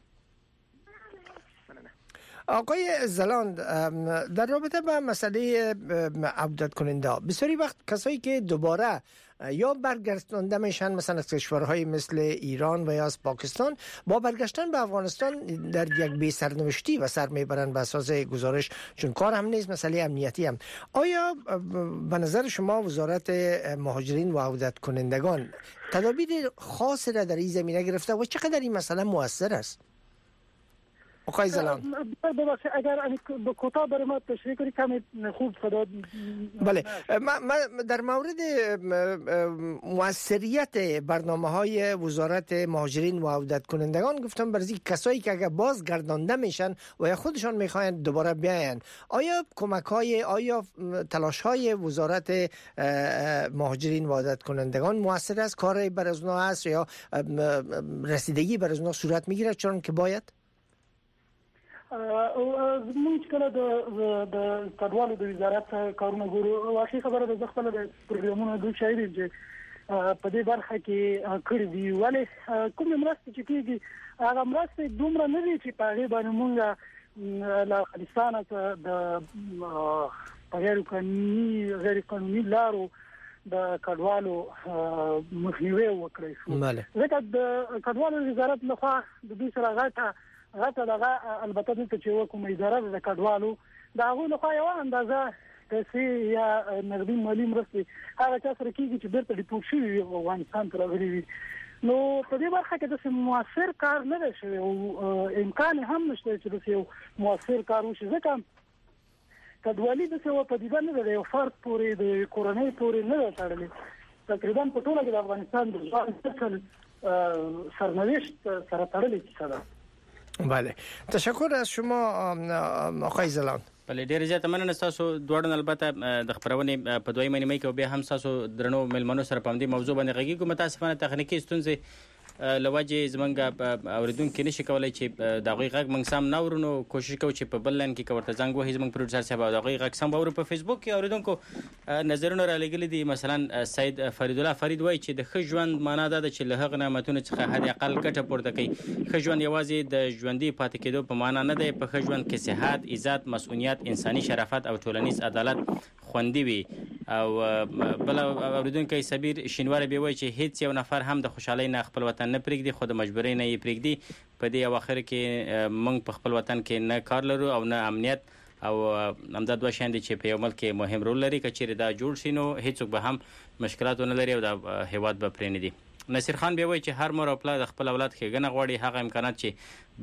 آقای زلاند در رابطه با مسئله عودت کننده بسیاری وقت کسایی که دوباره یا برگردانده میشن مثلا از کشورهای مثل ایران و یا از پاکستان با برگشتن به افغانستان در یک بی سرنوشتی و سر میبرن به اساس گزارش چون کار هم نیست مسئله امنیتی هم. آیا به نظر شما وزارت مهاجرین و عودت کنندگان تدابیر خاصی را در این زمینه گرفته و چقدر این مسئله مؤثر است؟ آقای زلان اگر به کوتاه برای ما تشریح کنی کمی خوب صدا. بله در مورد مؤثریت برنامه‌های وزارت مهاجرین و عودت کنندگان گفتم برای کسایی که اگر بازگردانده میشن و یا خودشان میخواین دوباره بیاین آیا آیا تلاش‌های وزارت مهاجرین و عودت کنندگان مؤثر است کاری بر از اونها است یا رسیدگی بر از اونها صورت میگیره چون که باید؟ موږ کله د کډوالو د وزارت کارونه ګورو واقعي خبره ده خپل د پروګرامونو د شایري چې په دې برخه کې کړی دی ولی کوم مرسته چې کیږي هغه مرسته دومره نه دي چې په هغه باندې موږ له افغانستان ته غیر قانوني لارو د کډوالو مخنیوي وکړي شو ځکه د کډوالو وزارت لخوا د دې سره غاټه البته د چې وکوم اداره د کډوالو دا غو له خو یو اندازه پیسې یا نقدي مالی مرستې هغه څه سره کیږي چې بیرته ډیپورټ شي افغانستان ته راغلي نو په دې برخه کې د موثر کار نه شي او امکان هم نشته چې د یو موثر کار وشي ځکه کډوالي د څه په دې باندې د یو فرد پورې د کورنۍ پورې نه تړلې تقریبا په ټوله کې د افغانستان د ځان سرنوشت سره تړلې کیسه ده. بله تشکر از شما آقای زلان. بله ډیر زیات مننه تاسو دوړن البته د خبرونه په دوی مې کې به هم تاسو درنو ملمنو سره پام دي موضوع باندې غږی کوم متاسفانه تخنیکی ستونزې لوجه زمنګ اوریدونکو نشي کولای چې د غږ موږ سم نه ورونو کوشش کوو چې په بل لن کې کوړه زنګ وهي زمنګ پروډوسر صاحب د غږ سم ورو په فیسبوک کې اوریدونکو نظرونه را لګل دي مثلا سید فرید الله فرید وای چې د ښه ژوند معنا ده چې له هغه نعمتونو څخه حد اقل ګټه پورته کوي. ښه ژوند یوازې د ژوندۍ پاتې کېدو په معنا نه دی په ښه ژوند کې صحت عزت مسؤلیت انساني شرافت او ټولنیز عدالت خوندي وي او بل اوریدونکو سبیر شینوار به وای چې هیڅ یو نفر هم د خوشحالۍ نه خپل وطن نه پرېږدي خو د مجبورۍ نه یې پرېږدي په دې اواخر کې موږ په خپل وطن کې نه کار لرو او نه امنیت او همدا دوه شان دي چې په یو ملک کې مهم رول لري کچېر دا جوړ شي نو هیڅوک به هم مشکلات نه لري او د هیواد به پرې نه دي. نصیر خان به وای چې هر مور او پلار د خپل اولاد ښېګڼه غواړي هغه امکانات چې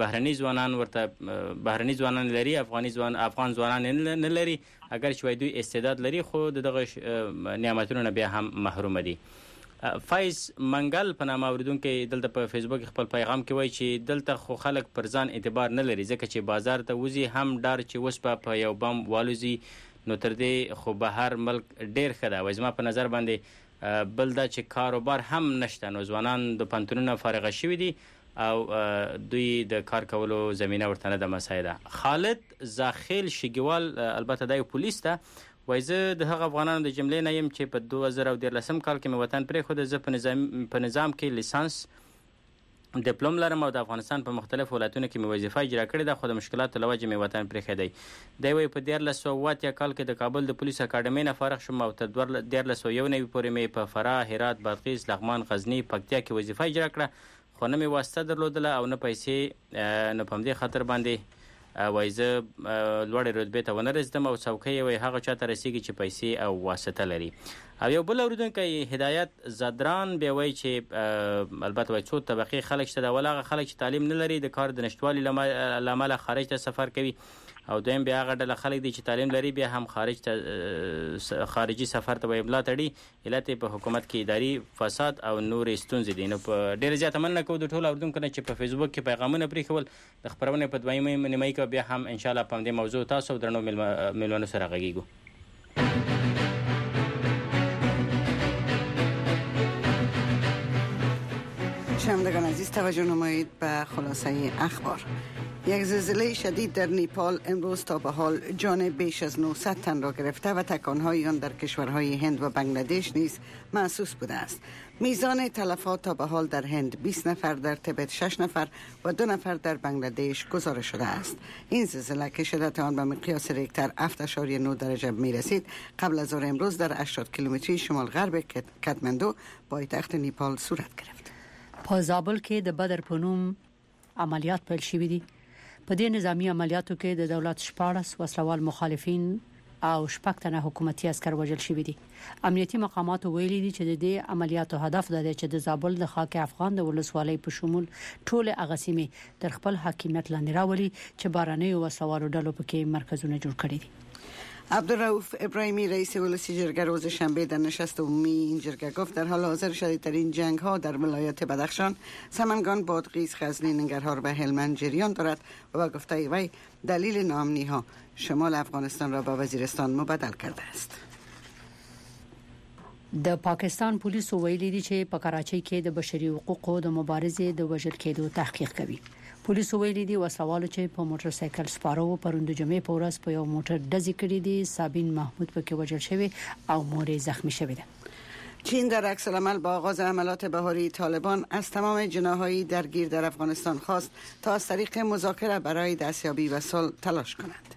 بهرني ځوانان لري افغان ځوانان نه لري اگر چې وای دوی استعداد لري خو دغه نعمتونو نه بیا هم محروم دي. فایز منګل په نامه اوریدونکو دلته په فیسبوک خپل پیغام کې وای چې دلته خو خلک پر ځان اعتبار نه لري ځکه چې بازار ته وزي هم ډار چې وس په یو بم والوزي نو تر دې خو بهر ملک ډیر خدا وای زما په نظر باندې بل دا چې کاروبار هم نشته نو ځوانان د پانتونونو فارغ شوي دي او دوی د کار کولو زمينه ورته نه د مسایده. خالد زاخیل شګوال البته د پولیس ته وای زه د هغه افغانانو د جملې نه يم چې په 2013 کال کې مې وطن پرې خو د زه په نظام کې لیسانس ډیپلوم لرم او د افغانستان په مختلفو ولایتونو کې مې وظیفه اجرا کړې ده خو د مشکلاتو لوجه مې وطن پرې خېدی دی وای په 1408 کال کې د کابل د پولیس اکاډمۍ نه فارغ شوم او تر 1401 پورې مې په فراه هرات بادغیس لغمان غزنی پکتیا کې وظیفه اجرا کړه خو نه مې واسطه درلودله او نه پیسې نه په دې خاطر باندې وایزه لوړ رتبه ته ونه رسیدم او څوکۍ وي هغه چاته رسیږي چې پیسې او واسطه لري. او یو بل اوریدونکی هدایت زدران به وایي چې البته وایي څو طبقه خلک شته د ولغه خلک چې تعلیم نه لري د کار د نشټوالي لامل خارج ته سفر کوي او دویم بیا هغه ډله خلک دي چې تعلیم لري بیا هم خارجي سفر ته املا تړي علت په حکومت کې اداري فساد او نور ستونزې دي. نو په ډېر زیات مننه کوو د ټولو اوریدونکو نه چې په فیسبوک کې پیغامونه پرېښول د خبرونې په دویمه نیمایي کې بیا هم ان شاء الله په دې موضوع تاسو درنو میلمنو سره غږیږو. شنوندگان عزیز توجه نمایید به خلاصه اخبار. یک زلزله شدید در نیپال امروز تا به حال جان بیش از 900 تن را گرفته و تکانهای آن در کشورهای هند و بنگلادش نیز محسوس بوده است. میزان تلفات تا به حال در هند 20 نفر، در تبت 6 نفر و 2 نفر در بنگلادش گزارش شده است. این زلزله که شدت آن به مقیاس ریکتر 7.9 درجه می رسید قبل از ظهر امروز در 80 کیلومتری شمال غرب کاتماندو پایتخت نیپال صورت گرفت. په زابل کې د بدر په نوم عملیات پیل شوي دي. په دې نظامی عملیاتو کې د دولت 14 وسلوال مخالفین او 6 تنه حکومتي عسكر وژل شوي دي. امنیتي مقامات ویلي دي چې د دې عملیاتو هدف د چې د زابل د خاک افغان د ولسوالۍ په شمول ټول اغسیمه تر خپل حاکمیت لاندې راولي چې باراني وسوالو ډلو پکې مرکزونه جوړ کړي دي. عبدالرؤوف ابراهیمی رئیس ولسی جرگه روز شنبه در نشست عمومی این جرگه گفت در حال حاضر شدیدترین جنگ ها در ولایت بدخشان، سمنگان، بادغیس، غزنی، ننگرهار و هلمند جریان دارد و با گفته وی دلیل ناامنی ها شمال افغانستان را به وزیرستان مبدل کرده است. د پاکستان پولیسو ویلي دي چې په کراچۍ کې د بشري حقوقو د مبارزې د وژل کېدو تحقیق کوي. پولیسو ویلي دي وسوالو چې په موټر سایکل سپارو پروند جمعې په ورځ په یو موټر ډزې کړې دي. سابین محمود پکې وژل شوی او مور زخمی شوی ده. چین در عکس العمل با آغاز حملات بهاری طالبان از تمام جناح‌های درگیر در افغانستان خواست تا از طریق مذاکره برای دستیابی به صلح تلاش کنند.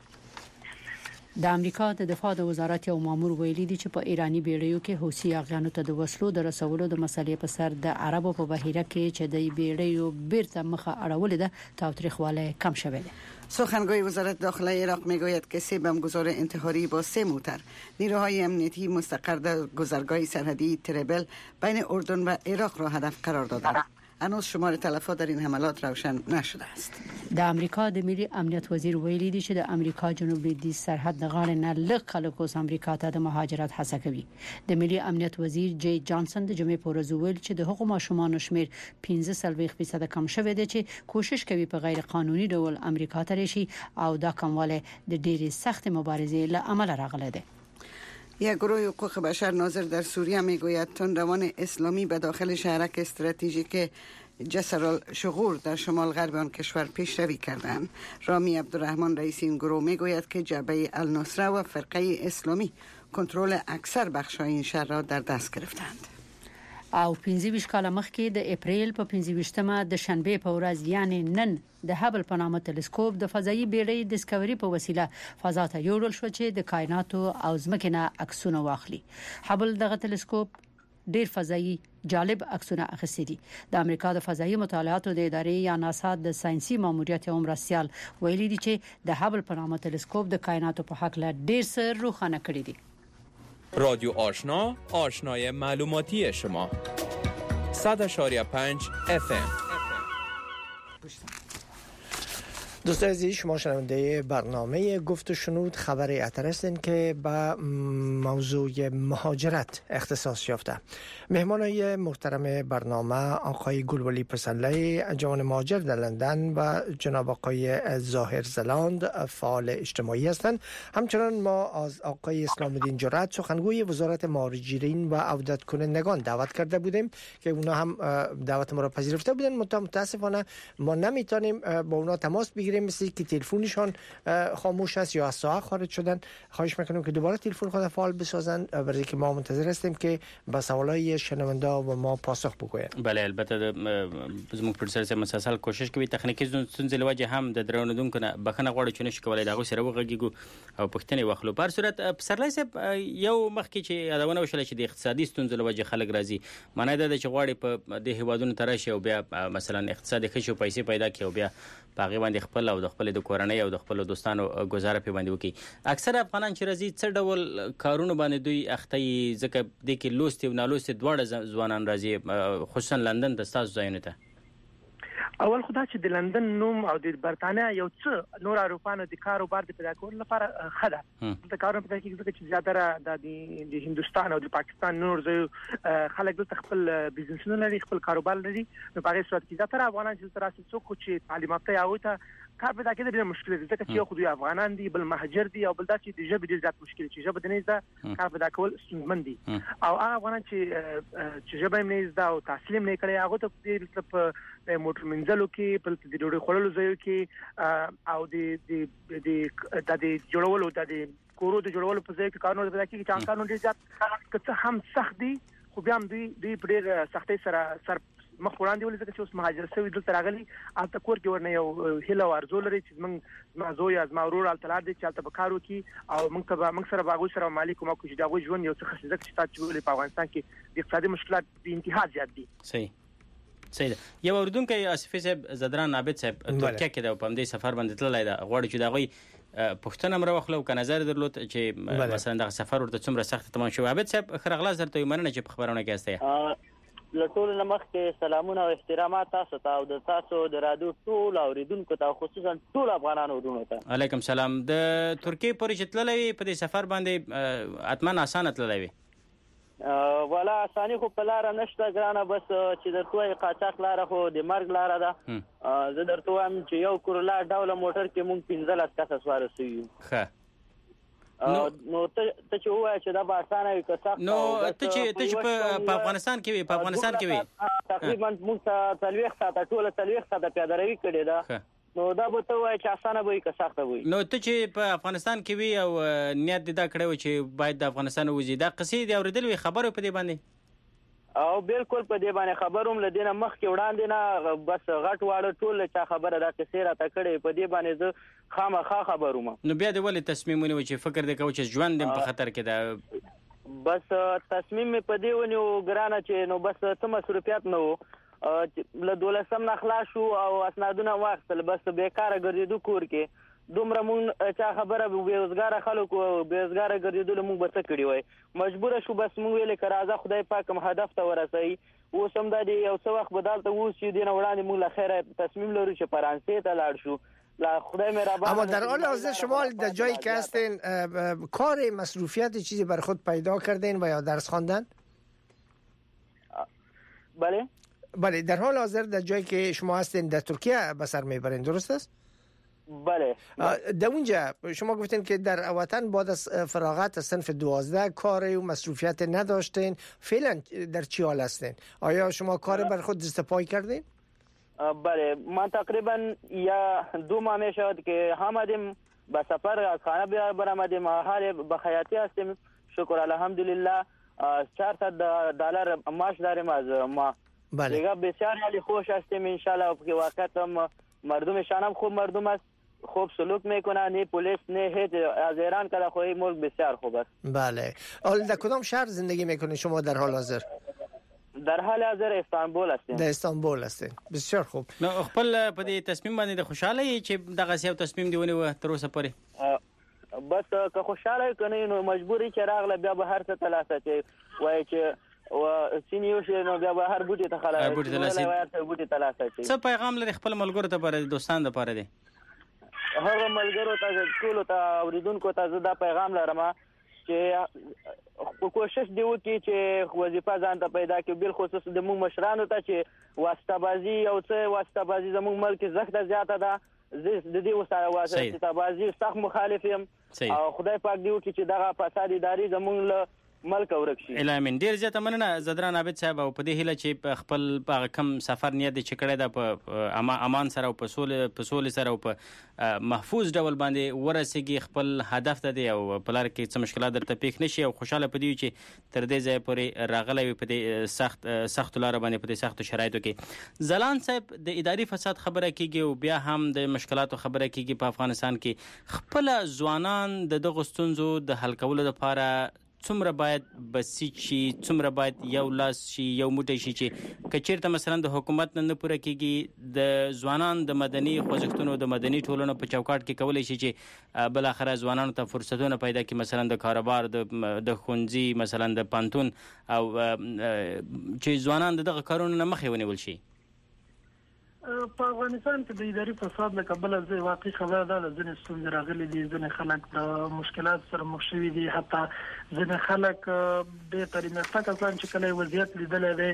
د امریکا د دفاع د وزارت یو مامور ویلي دي چې په ایرانی بیړیو کې حوثي اغیانو ته د وسلو د رسولو د مسلې په سر د عربو په بهیره کې چې د بیړیو بیرته مخه اړولې ده تاوتریخواله کم شوه ده. سخنگوی وزارت داخله عراق میگوید که 3 بمبگذار انتحاری با 3 موتر نیروهای امنیتی مستقر در گذرگاه سرحدی تربل بین اردن و عراق را هدف قرار دادند. هنوز شمار تلفات در این حملات روشن نشده است. د امریکا د ملي امنیت وزیر ویلي دی چې د امریکا جنوبي د سرحد د غاړې نه لږ خلک اوس امریکا ته د مهاجرت هڅه کوي. د ملي امنیت وزیر جی جانسن د جمعې په ورځ ویل چې د حقوق ماشومان شمیر 15% کم شوی دی چې کوشش کوي په غیر قانوني ډول امریکا ته راشي او دا کمواله د ډېرې سخت مبارزې له امله راغله ده. یک گروه حقوق بشر ناظر در سوریه میگوید تندروان اسلامی به داخل شهرک استراتژیک جسر الشغور در شمال غرب آن کشور پیشروی کردند. رامی عبدالرحمن رئیس این گروه میگوید که جبهه النصره و فرقه اسلامی کنترل اکثر بخش‌های این شهر را در دست گرفتند. او 25 کال مخکې د اپریل په 25مه د شنبه په ورځ یعنی نن د هبل په نامه تلسکوپ د فضایي بیړۍ ډیسکوري په وسیله فضا ته یوړل شو چې د کائناتو او ځمکې نه عکسونه واخلي. هبل دغه تلسکوپ ډیر فضایي جالب عکسونه اخیستي دي. د امریکا د فضایي مطالعاتو د ادارې یا ناسا د ساينسي ماموریت مرستيال ویلي دي چې د هبل په نامه تلسکوپ د کائناتو په حق له ډیر څه روښانه کړی دي. رادیو آشنا، آشنای معلوماتی شما. 100.5 FM. دوستان عزیز، شما شنونده برنامه گفت و شنود خبر اتر هستین که به موضوع مهاجرت اختصاص یافته. مهمانای محترم برنامه آقای گلولی پسندلی، جوان مهاجر در لندن و جناب آقای ظاهر زلاند، فعال اجتماعی هستند. همچنان ما از آقای اسلام الدین جرأت، سخنگوی وزارت مهاجرین و عودت کنندگان دعوت کرده بودیم که اونا هم دعوت ما را پذیرفته بودن. متاسفانه ما نمیتونیم با اونا تماس بگیریم، مثل که تلفنشان خاموش است یا از ساعت خارج شدن. خواهش میکنم که دوباره تلفن خود فعال بسازن، برای اینکه ما منتظر هستیم که به سوالای شنونده و ما پاسخ بگوین. بله، البته زموږ پروډوسر سره مسلسل کوشش کوي تخنیکی ستونزې لوجه هم د درونودونکو نه بخنه غواړي چې نشي کولای دغه سره وغږیږو او پښتنې واخلو. په صورت پسرلی صاحب یو مخکې چې یادونه وشله چې د اقتصادي ستونزې لوجه خلک راځي، معنی دا چې غواړي په د هیوادونو ترشي او بیا مثلا اقتصادي خشو پیسې پیدا کړي او بیا باغې باندې خپل خپل او د خپل د کورنۍ او د خپل دوستانو گزاره په باندې وکي. اکثر افغانان چې راځي څه ډول کارونه باندې دوی اخته ځکه د کې لوستي او نالوستي دواړه ځوانان راځي خصوصا لندن د تاسو ځایونه ته؟ اول خدا چې د لندن نوم او د برتانیا یو څه نور اروپانو د کاروبار د پیدا کولو لپاره خده د کارونه پیدا کیږي چې زیاتره د هندستان او د پاکستان نور ځای خلک د خپل بزنسونه لري خپل کاروبار لري نو په هغه صورت کې زیاتره افغانان چې تراسي څوک چې تعلیمات یې اوته کار پیدا کېدل ډېر مشکل دي ځکه چې یو خو دوی افغانان دي بل مهاجر دي او بل دا چې د ژبې ډېر زیات مشکل چې ژبه د نه زده کار پیدا کول ستونزمن دي او هغه افغانان چې ژبه یې نه زده او تحصیل نه کړی هغه ته په موټر منځلو کې په د ډوډۍ خوړلو ځایو کې او د جوړولو د کورو د جوړولو په ځای کې کارونه پیدا کېږي چې کارونه ډېر زیات که هم سخت دي خو بیا هم دوی په ډېر سختۍ سره مخ وړاندې ولې ځکه چې اوس مهاجر شوی دلته راغلي هلته کور کې ورنه یو هیله او ارزو لري چې زما زوی یا زما ورور هلته لاړ دی چې هلته به کار وکړي او موږ سره به هغوی سره مالي کومک وکړي چې د هغوی ژوند یو څه ښه شي ځکه چې تاسو چې ویلې په افغانستان کې د اقتصادي مشکلات بې انتها زیات دي. صحیح ده. یو اردوونکی آصفي صاحب زدران عابد صاحب ترکیه کې د په همدې سفر باندې تللی ده غواړي چې د هغوی پوښتنه هم راواخلو که نظر درلود چې مثلا دغه سفر ورته څومره سخت تمام شوی. عابد صاحب ښه راغلاست درته مننه چې په خبرونه کې هستئ. له ټولو نه مخکې سلامونه او احترامات تاسو ته او د تاسو د رادیو ټول اوریدونکو ته خصوصا ټول افغانانو ورونو ته. علیکم سلام. د ترکیې پورې چې تللی وي په دې سفر باندې حتما اسانه تللی وي؟ والا اساني خو په لاره نشته ګرانه بس چې درته وایي قاچاق لاره خو د مرګ لاره ده. زه درته وایم چې یو کرولا ډوله موټر کې مونږ 15 کسه سواره سوي یو. ښه نو ته چې وایې چې دا به اسانه وي که سخت نو ته چې په افغانستان کې وي تقریبا موږ ته 40 ساعته ټوله 40 ساعته پیادهروي کړې ده نو دا به ته وایې چې اسانه به وي که سخته به وي. نو ته چې په افغانستان کې وي او نیت دې دا کړی و چې باید د افغانستان وځي دا قصې دې اورېدلې وي خبر په دې باندې؟ او بالکل په دې باندې خبر هم له دې نه مخکې وړاندې نه بس غټ واړه ټول چا خبره دا قصې راته کړې په دې باندې زه خامخا خبر وم. نو بیا دې ولې تصمیم ونیو چې فکر دې کوو چې ژوند دې په خطر کې ده؟ بس تصمیم مې په دې ونیو ګرانه چې نو بس څه مصروفیات نه وو له 12 نه خلاص شو او اسنادونه واخیستل بس بیکاره ګرځېدو کور کې دومره مونږ چا خبره بېروزګاره خلکو بېروزګاره ګرځېدلو مونږ به څه کړي وای مجبوره شو بس مونږ ویلې که راځه خدای پاک هم هدف ته ورسوي اوس هم دا دی یو څه وخت به دلته اوسو دې نه وړاندې مونږ له خیره تصمیم لرو چې فرانسې ته لاړ شو خدای مهربان. اما در حال حاضر شما در جایی که هستین کار مصروفیت چیزی بر خود پیدا کردین و یا درس خواندن؟ بله در حال حاضر در جایی که شما هستین در ترکیه به سر میبرین درست است؟ بله. در اونجا شما گفتین که در وطن بعد از فراغت از صنف 12 کار و مصروفیت نداشتین فعلا در چی حال هستین؟ آیا شما کار بر خود دست پای کردین؟ بله من تقریبا یا 2 ماه شد که آمدیم به سفر از خانه برآمدیم حال بخیاطی هستیم شکر الحمدلله $400 معاش داریم از ما. بله. دیگه بسیار حال خوش هستیم ان شاء الله که وقت هم مردمشان هم خوب مردم است خوب سلوک میکنه نه پلیس نه هیچ از ایران که خوی ملک بسیار خوب است. بله. حالا در کدام شهر زندگی میکنید شما در حال حاضر؟ در حال حاضر استانبول هستیم. در استانبول هستین. بسیار خوب. نو خپل په دې تصمیم باندې خوشاله یې چې دغه یو تصمیم دی ونیو تر اوسه پورې؟ بس که خوشاله کنه نو مجبوری چې راغله بیا به هر څه تلاسه چې وای چې و سینیو شنو بیا به هر بوټي ته خلای بوټي تلاسه چې څه پیغام لري خپل ملګرو ته پر دوستان لپاره دی؟ هغه ملګرو ته ټول ته اوریدونکو ته زه دا پیغام لرم چې کوشش دی وکړي چې وظیفه ځان ته پیدا کړي بل خصوص د موږ مشرانو ته چې واسطه بازی او څه واسطه بازی زموږ ملک زخته زیاته ده د دې واسطه بازی سخت مخالف یم او خدای پاک دی وکړي چې دغه فساد اداري زموږ له ملک ورک شي. الامین ډیر زیاته مننه زدران عابد صاحب او په دې هیله چې خپل په کم سفر نیت چې کړی دا په امان سره او په سول سره او په محفوظ ډول باندې ورسیږي خپل هدف ته دی او په لار کې څه مشکلات درته پیښ نشي او خوشاله پدې چې تر دې ځای پورې راغلی په دې سخت لار باندې په دې سخت شرایطو کې. زلان صاحب د اداري فساد خبره کیږي او بیا هم د مشکلاتو خبره کیږي په افغانستان کې خپل ځوانان د دغه ستونزو د حل کولو لپاره څومره باید بسیط شي، څومره باید یو لاس شي، یو موټی شي چې کچیرته مثلا د حکومت نه پوره کیږي، د ځوانان د مدني خوځښتونو د مدني ټولنو په چوکاټ کې کولی شي چې بل اخره ځوانانو ته فرصتونه پیدا کړي، مثلا د کاروبار د ښوونځي، مثلا د پانتون، او چې ځوانان دغه کارونو نه مخې ونیول شي. په افغانستان کې د اداري فساد له کبله زه واقعي خبره ده، ځینې ستونزې راغلي دي، ځینې خلک د مشکلات سره مخ شوي دي، حتی ځینې خلک د تعلیم یافته کسان چې کله وضعیت لیدلی دی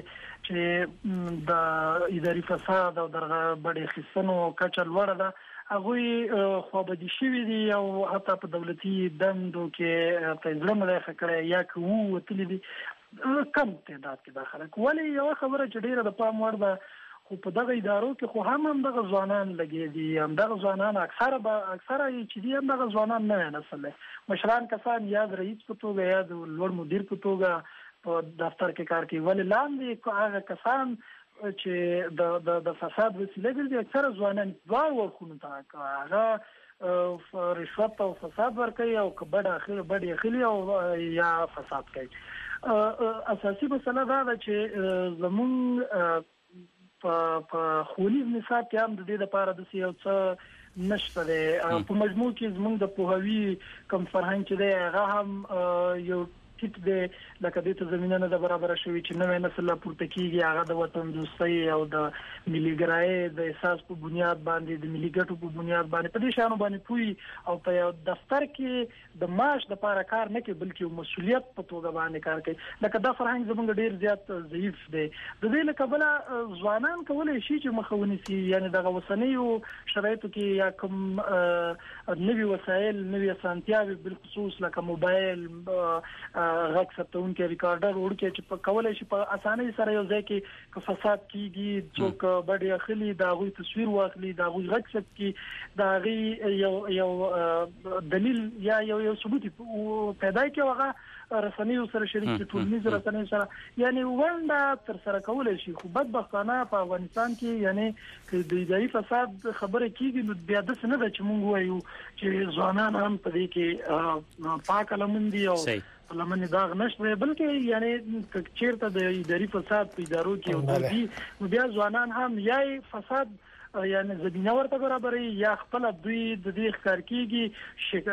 چې د اداري فساد او د بډې اخیستنو کچه لوړه ده، هغوی خوابدي شوي دي او حتی په دولتي دندو کې په زړه مداخله کړې یا که ووتلي دي کم تعداد کې دا خلک. ولې یوه خبره چې ډېره د پام وړ ده، خو په دغه ادارو کې خو هم دغه ځوانان لګي دي، هم دغه ځوانان اکثره چې دي هم دغه ځوانان نه نسل دي، مشران کسان یا د رئیس په توګه یا د لوړ مدیر په توګه په دفتر کې کار کوي. ولې لاندې هغه کسان چې د فساد وسیله ګرځي اکثره ځوانان دوه ورخونو ته هغه رشوت او فساد ورکوي او بډې اخلي او یا فساد کوي. اساسي مسله دا ده چې زموږ په ښوونیز نصاب کې هم د دې لپاره د یو څه نشته دی. په مجموع کې زموږ د پوهاوي کم فرهنګ چې دی هغه هم یو ټیټ دی، لکه دې ته زمینه نه ده برابره شوې چې نوی نسل لا پورته کېږي، هغه د وطن دوستۍ او د ملي ګرایۍ د احساس په بنیاد باندې، د ملي ګټو په بنیاد باندې په دې شیانو باندې پوهي او په یو دفتر کې د معاش لپاره کار نه کوي بلکې یو مسؤلیت په توګه باندې کار کوي. لکه دا فرهنګ زموږ ډېر زیات ضعیف دی. د دې له کبله ځوانان کولی شي چې مخه ونیسي، یعنې دغه اوسنیو شرایطو کې یا کوم نوي وسایل، نوي اسانتیاوې بالخصوص لکه موبایل، غږ ثبتونکی ریکارډر وړکې چې په کولای شي په اسانۍ سره یو ځای کې که فساد کیږي، څوک بډې اخلي، د هغوی تصویر واخلي، د هغوی غږ ثبت کړي، د هغې یو دلیل یا یو ثبوت پیدا کړي او هغه رسنیو سره شریک کړي، ټولنیزو رسنیو سره، یعنې ونډه ترسره کولی شي. خو بدبختانه په افغانستان کې یعنې که د اداري فساد خبره کیږي نو بیا داسې نه ده چې موږ وایو چې ځوانان هم په دې کې پاک لمن دي او لمن داغ نشته، بلکې یعنی چیرته د اداري فساد په ادارو کې او دي نو بیا ځوانان هم یا فساد یعنی زمينه ورته برابرې یا خپل دوی د دې ښکار کیږي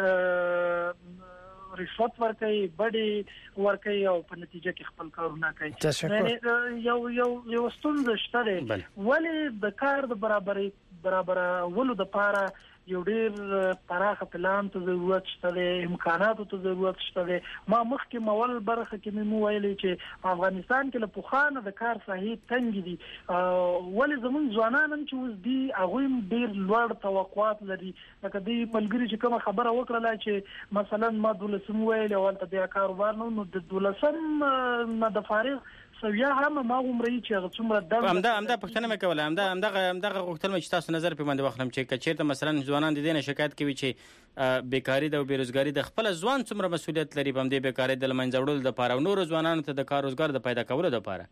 رشوت ورکوي، بډې ورکوي او په نتیجه کې خپل کارونه کوي. یعنی یو ستونزه شته ده. ولې د کار د برابرولو لپاره یو ډېر پراخه پلان ته ضرورت شته دی، امکاناتو ته ضرورت شته دی. ما مخکې مول برخه کې مې ویلي چې په افغانستان کې له پخوانه د کار ساحې تنګې دي، ولې زموږ ځوانان هم چې اوس دي هغوی هم ډېر لوړ توقعات لري. لکه دوی ملګري چې کومه خبره وکړله چې مثلا ما 12 ویلې او هلته بیا کاروبار نه نو د 12 نه د فارغ سویا هم ما عمرې چې هغه څومره همدا پښتنه مې کوله، همدغه غوښتل مې چې تاسو نظر په باندې واخلم چې کچېرته مثلا ځوانان د دې نه شکایت کوي چې بیکاری د بیروزګاری د خپل ځوان څومره مسؤلیت لري په دې بیکاری د لمنځه وړلو لپاره او نور ځوانانو ته د کار روزګار د پیدا کولو لپاره.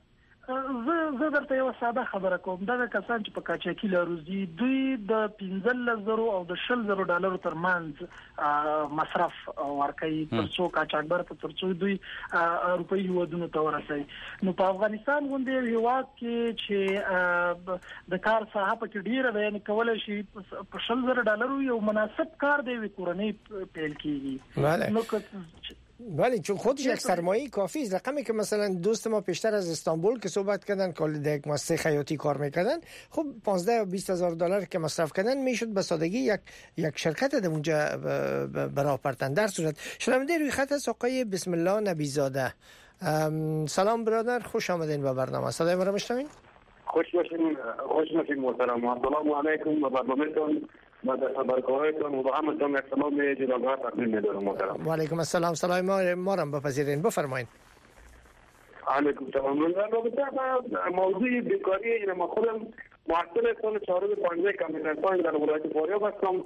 زه درته یو ساده خبره کوم. دا کسان چې په کاچاکي لروزي دوی د 15,000 او د 20,000 ډالرو ترمنځ مصرف ورکوي ترڅو کاچاکبر ته ترڅو دوی روپۍ هیوادونو ته ورسوي. نو په افغانستان غونډې هیواد کې چې د کار ساحه پکې ډیره ده، یعنی کولای شي په 20,000 ډالرو یو مناسب کار دی کورنۍ پیل کیږي. نو بله، چون خودش یک سرمایه کافی است. رقمی که مثلا دوست ما پیشتر از استانبول که صحبت کردن که در یک مؤسسه خیاطی کار میکردن، خب 15 یا 20,000 دلار که مصرف کردن میشد به سادگی یک شرکت در اونجا براه پرتن. در صورت شنونده روی خط است آقای بسم الله نبیزاده. سلام برادر، خوش آمدین به برنامه. صدای ما را میشنوین؟ خوش باشین محترم. السلام علیکم و برنامه‌تون و در خبرگاهتون و همتون سلام جناب‌ها تقدیم می‌دارم محترم. و علیکم السلام. سلام ما را بپذیرین، بفرمایید. علیکم السلام. من در رابطه با موضوع بیکاری این ما خودم معطل سال 415 کامپیوتر ساینس در ولایت فاریاب هستم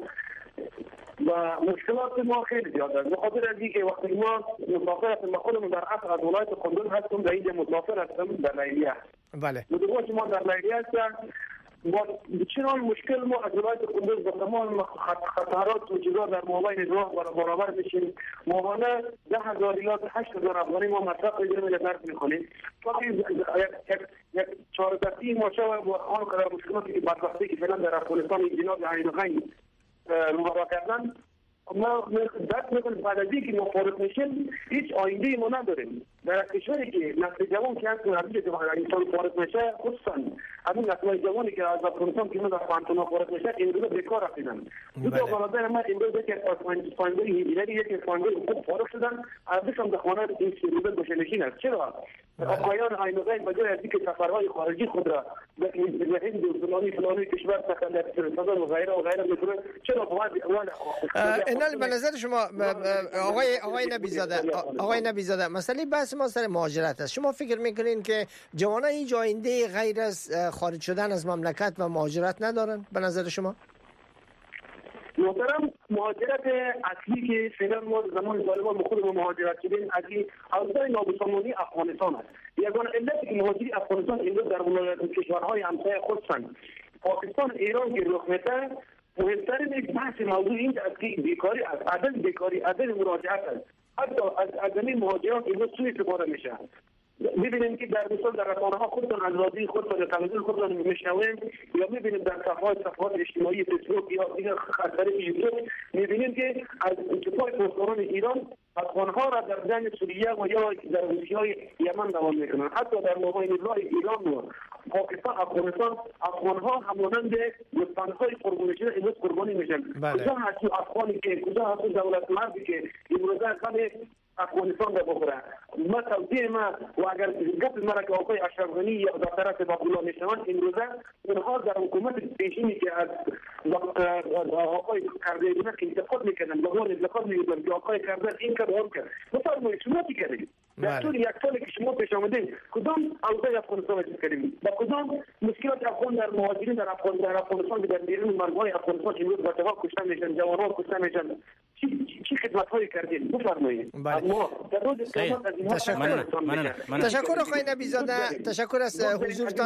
و مشکلات ما خیلی زیاد است. بخاطر از اینکه وقتی ما مسافر هستیم، خودم در اصل از ولایت قندوز هستم، در اینجا مسافر هستم در لیلیه. بله. مدوش ما در لیلیه هستم چنان مشکل ما از ولایت کندوز با تمام خطرات و چیزا در مابین راه برابر میشیم. ماهانه 10,000 الی 8,000 افغانی ما مصرف می‌کنیم یا درس می‌خونیم. وقتی یک چهاردستی ما شو با آن قدر مشکلاتی که بدبختی که فعلا در افغانستان جناب عین‌غین روبرو کردن، ما درک میکنیم بعد از اینکه ما فارغ میشیم هیچ آینده ما نداریم. در کشوری که نسل جوان که هست نتیجه که انسان فارغ میشه، خصوصا همین نسل جوانی که از افغانستان که در پانتونا فارغ میشه امروز بیکار رفتن. دو تا برادر ما امروز یک فاندری هیلری یک فاندری خوب فارغ شدن، ازشون در خانه این سیروبه گوشه‌نشین است. چرا؟ آقایان عین‌غین بجای از اینکه سفرهای خارجی خود را به هند و فلانی کشور سفر و غیره و غیره میکنه، چرا اینال به نظر شما آقای نبیزاده مسئله بحث ما سر مهاجرت است. شما فکر میکنین که جوانان هیچ آینده غیر از خارج شدن از مملکت و مهاجرت ندارن به نظر شما؟ محترم، مهاجرت اصلی که فعلا ما زمان طالبان به خودمون مهاجرت شدیم اصلی اوضاع نابسامانی افغانستان است. یگانه علتی که مهاجری افغانستان امروز در کشورهای همسایه خودشان پاکستان، ایران که رخ میده، مهمترین یک بحث موضوع این است که بیکاری است، عدد بیکاری، عدد مراجعت است. حتی از این مهاجران امروز سوء استفاده میشه. می‌بینیم که در مثال در رسانه‌ها خودتون از رادیو خودتون تلویزیون خودتون میشنویم یا می‌بینیم در صفحات اجتماعی فیسبوک یا دیگر خطر یوتیوب می‌بینیم که از اتفاق پاسداران ایران افغان‌ها را در جنگ سوریه و یا در روسیه یمن دوام می‌کنند. حتی در مابین راه ایران و پاکستان افغانستان افغان‌ها همانند لطفاندهای قربانی شده امروز قربانی میشن. کجا هست افغانی که کجا هست دولت مردی که امروز افغانستان را بخوره؟ ما توضیح ما و اگر گفت مرا که آقای اشرف غنی یا دکتر اسد عبدالله میشنوند امروزه اونها در حکومت پیشینی که از آقای کردی‌نک انتقاد میکنن به عنوان انتقاد میگن که آقای کرده این کار اون کرد. بفرمایید شما چی کردید؟ در طول یک سالی که شما پیش آمدید کدام اوضاع افغانستان را چیز کردید؟ با کدام مشکلات افغان در مهاجرین در افغانستان در بیرون مرزهای افغانستان امروز بچه‌ها کشته میشن، جوان‌ها کشته میشن، چی خدمت‌هایی کردید؟ بفرمایید. تشکر آقای نبیزاده، تشکر از حضورتان.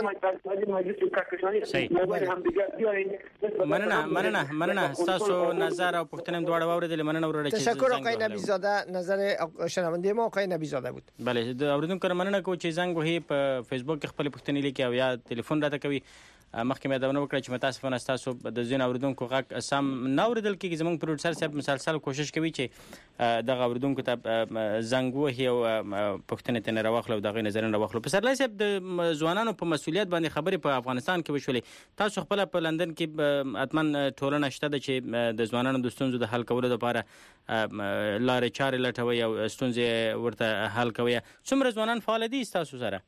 مننه تاسو نظر او پوښتنه دواړه واوریدل. مننه ورته تشکر آقای نبیزاده. نظر شنونده ما آقای نبیزاده بود. بله د اوریدونکو مننه کوم چې زنګ وهي په فیسبوک کې خپل پوښتنې لیکي او یا ټلیفون راته کوي. مخکې مې دا ونه وکړه چې متاسفانه تاسو د ځین اوریدونکو غږ سم نه اوریدل کېږي. زموږ پروډوسر صاحب مسلسل کوشش کوي چې دغه اوریدونکو ته زنګ وهي او پوښتنې ته نه راوخلو دغه نظر نه راوخلو. پسرلی صاحب د ځوانانو په مسولیت باندې خبرې په افغانستان کې وشولې. تاسو خپل په لندن کې اتمن ټولنه شته ده چې د ځوانانو د ستونزو د حل کولو لپاره لارې چارې لټوي او ستونزې ورته حل کوي. څومره ځوانان فعال دي تاسو سره؟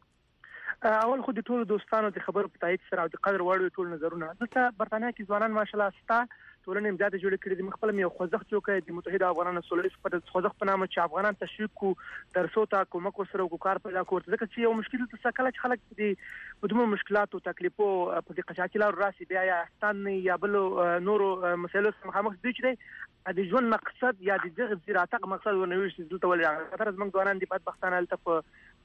اول خو د ټولو دوستانو د خبرو په تایید سره او د قدر وړ ټول نظرونه دلته برتانیا کې ځوانان ماشاءالله ستا ټولنې امداد جوړ کړي دي. خپل یو خوځښت جوړ کړی د متحده افغانانو سولریس په خوځښت په نامه چې افغانان تشویق کو درسو ته کومک وسره کو کار پیدا کوي. ځکه چې یو مشکل څه کله چې خلک دي بدوم مشکلات او تکلیفو په دې قشاچي لار راسي بیا یا ستان یا بل نورو مسایلو سره مخامخ دي چې د ژوند مقصد یا د دغه زیراتق مقصد ونوي چې دلته ولې راغلی زموږ ځوانان دي بدبختانه الته په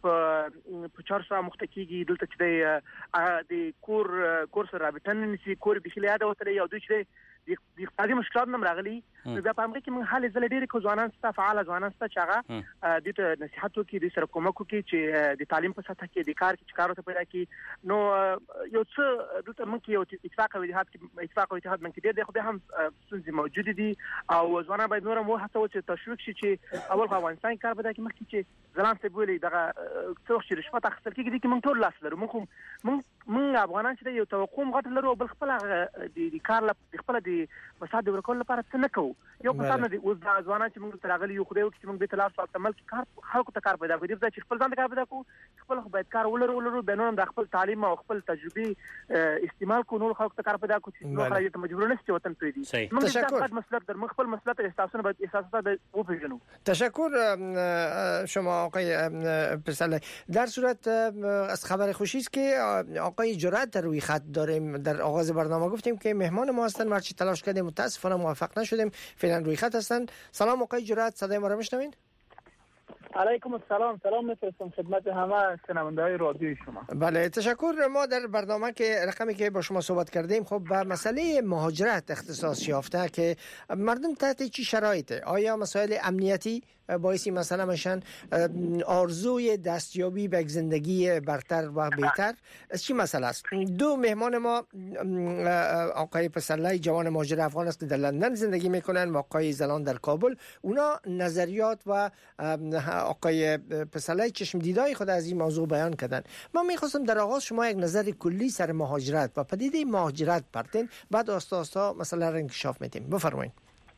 400 مختکیږي دلته چې د کورس رابطه نشي کور به خلیاده وتره یو دوی چې د اقتصادي مشکلات نم راغلي. بیا په امریکا کې موږ حال زل ډېر کو ځوانان ستا فعال ځوانان ستا چې هغه د نصيحت وکړي د سره کومک وکړي چې د تعلیم په سطح کې د کار کې کارو ته پیدا کړي. نو یو څه دلته موږ یو اتفاق او اتحاد موږ کې ډېر خو به هم ستونزې موجود دي او ځوانان باید نور مو هڅه وکړي تشویق شي چې اول په افغانستان کار پیدا کړي. مخکې چې ځلان څه ویلي دغه څه چې رشوت اخیستل کېږي چې موږ ټول لاس لرو. موږ افغانان چې یو توقع غټ لرو بل خپل د کار لپاره خپل د فساد ورکول لپاره څه نه کوو. یو فساد نه دی اوس د ځوانان چې موږ تراغلي یو خدای چې موږ به تلاش او عمل کې کار خلکو ته کار پیدا کوي چې خپل ځان ته کار پیدا کوو خپل خو باید کار ولرو بنوم د خپل تعلیم او خپل تجربه استعمال کو نور خلکو ته کار پیدا کوي نو خلک ته مجبور نه چې وطن پریدي. موږ د خپل مسلک در خپل مسلک احساسونه باید احساسات او پیژنو. تشکر شما آقای پسرلی. در صورت از خبر خوشی است که آقای جرأت روی خط داریم. در آغاز برنامه گفتیم که مهمان ما هستن مرچی تلاش کردیم متاسفانه موفق نشدیم. فعلا روی خط هستن. سلام آقای جرأت، صدای ما رو میشنوین؟ علیکم السلام. سلام میفرستم خدمت همه شنونده‌های رادیوی شما. بله تشکر. ما در برنامه که رقمی که با شما صحبت کردیم خب به مسئله مهاجرت اختصاص یافته که مردم تحت چی شرایطه؟ آیا مسائل امنیتی باعثی مثلا میشن آرزوی دستیابی به زندگی برتر و بهتر؟ چی مسئله است؟ دو مهمان ما آقای پسرلی جوان مهاجر افغان است که در لندن زندگی میکنن و آقای زلان در کابل. اونا نظریات و آقای پسرلی چشم دیدای خود از این موضوع بیان کردن. من میخواستم در آغاز شما یک نظر کلی سر مهاجرت و پدیده مهاجرت پرتین، بعد آستا مثلا را انکشاف میدیم. بفرمایید.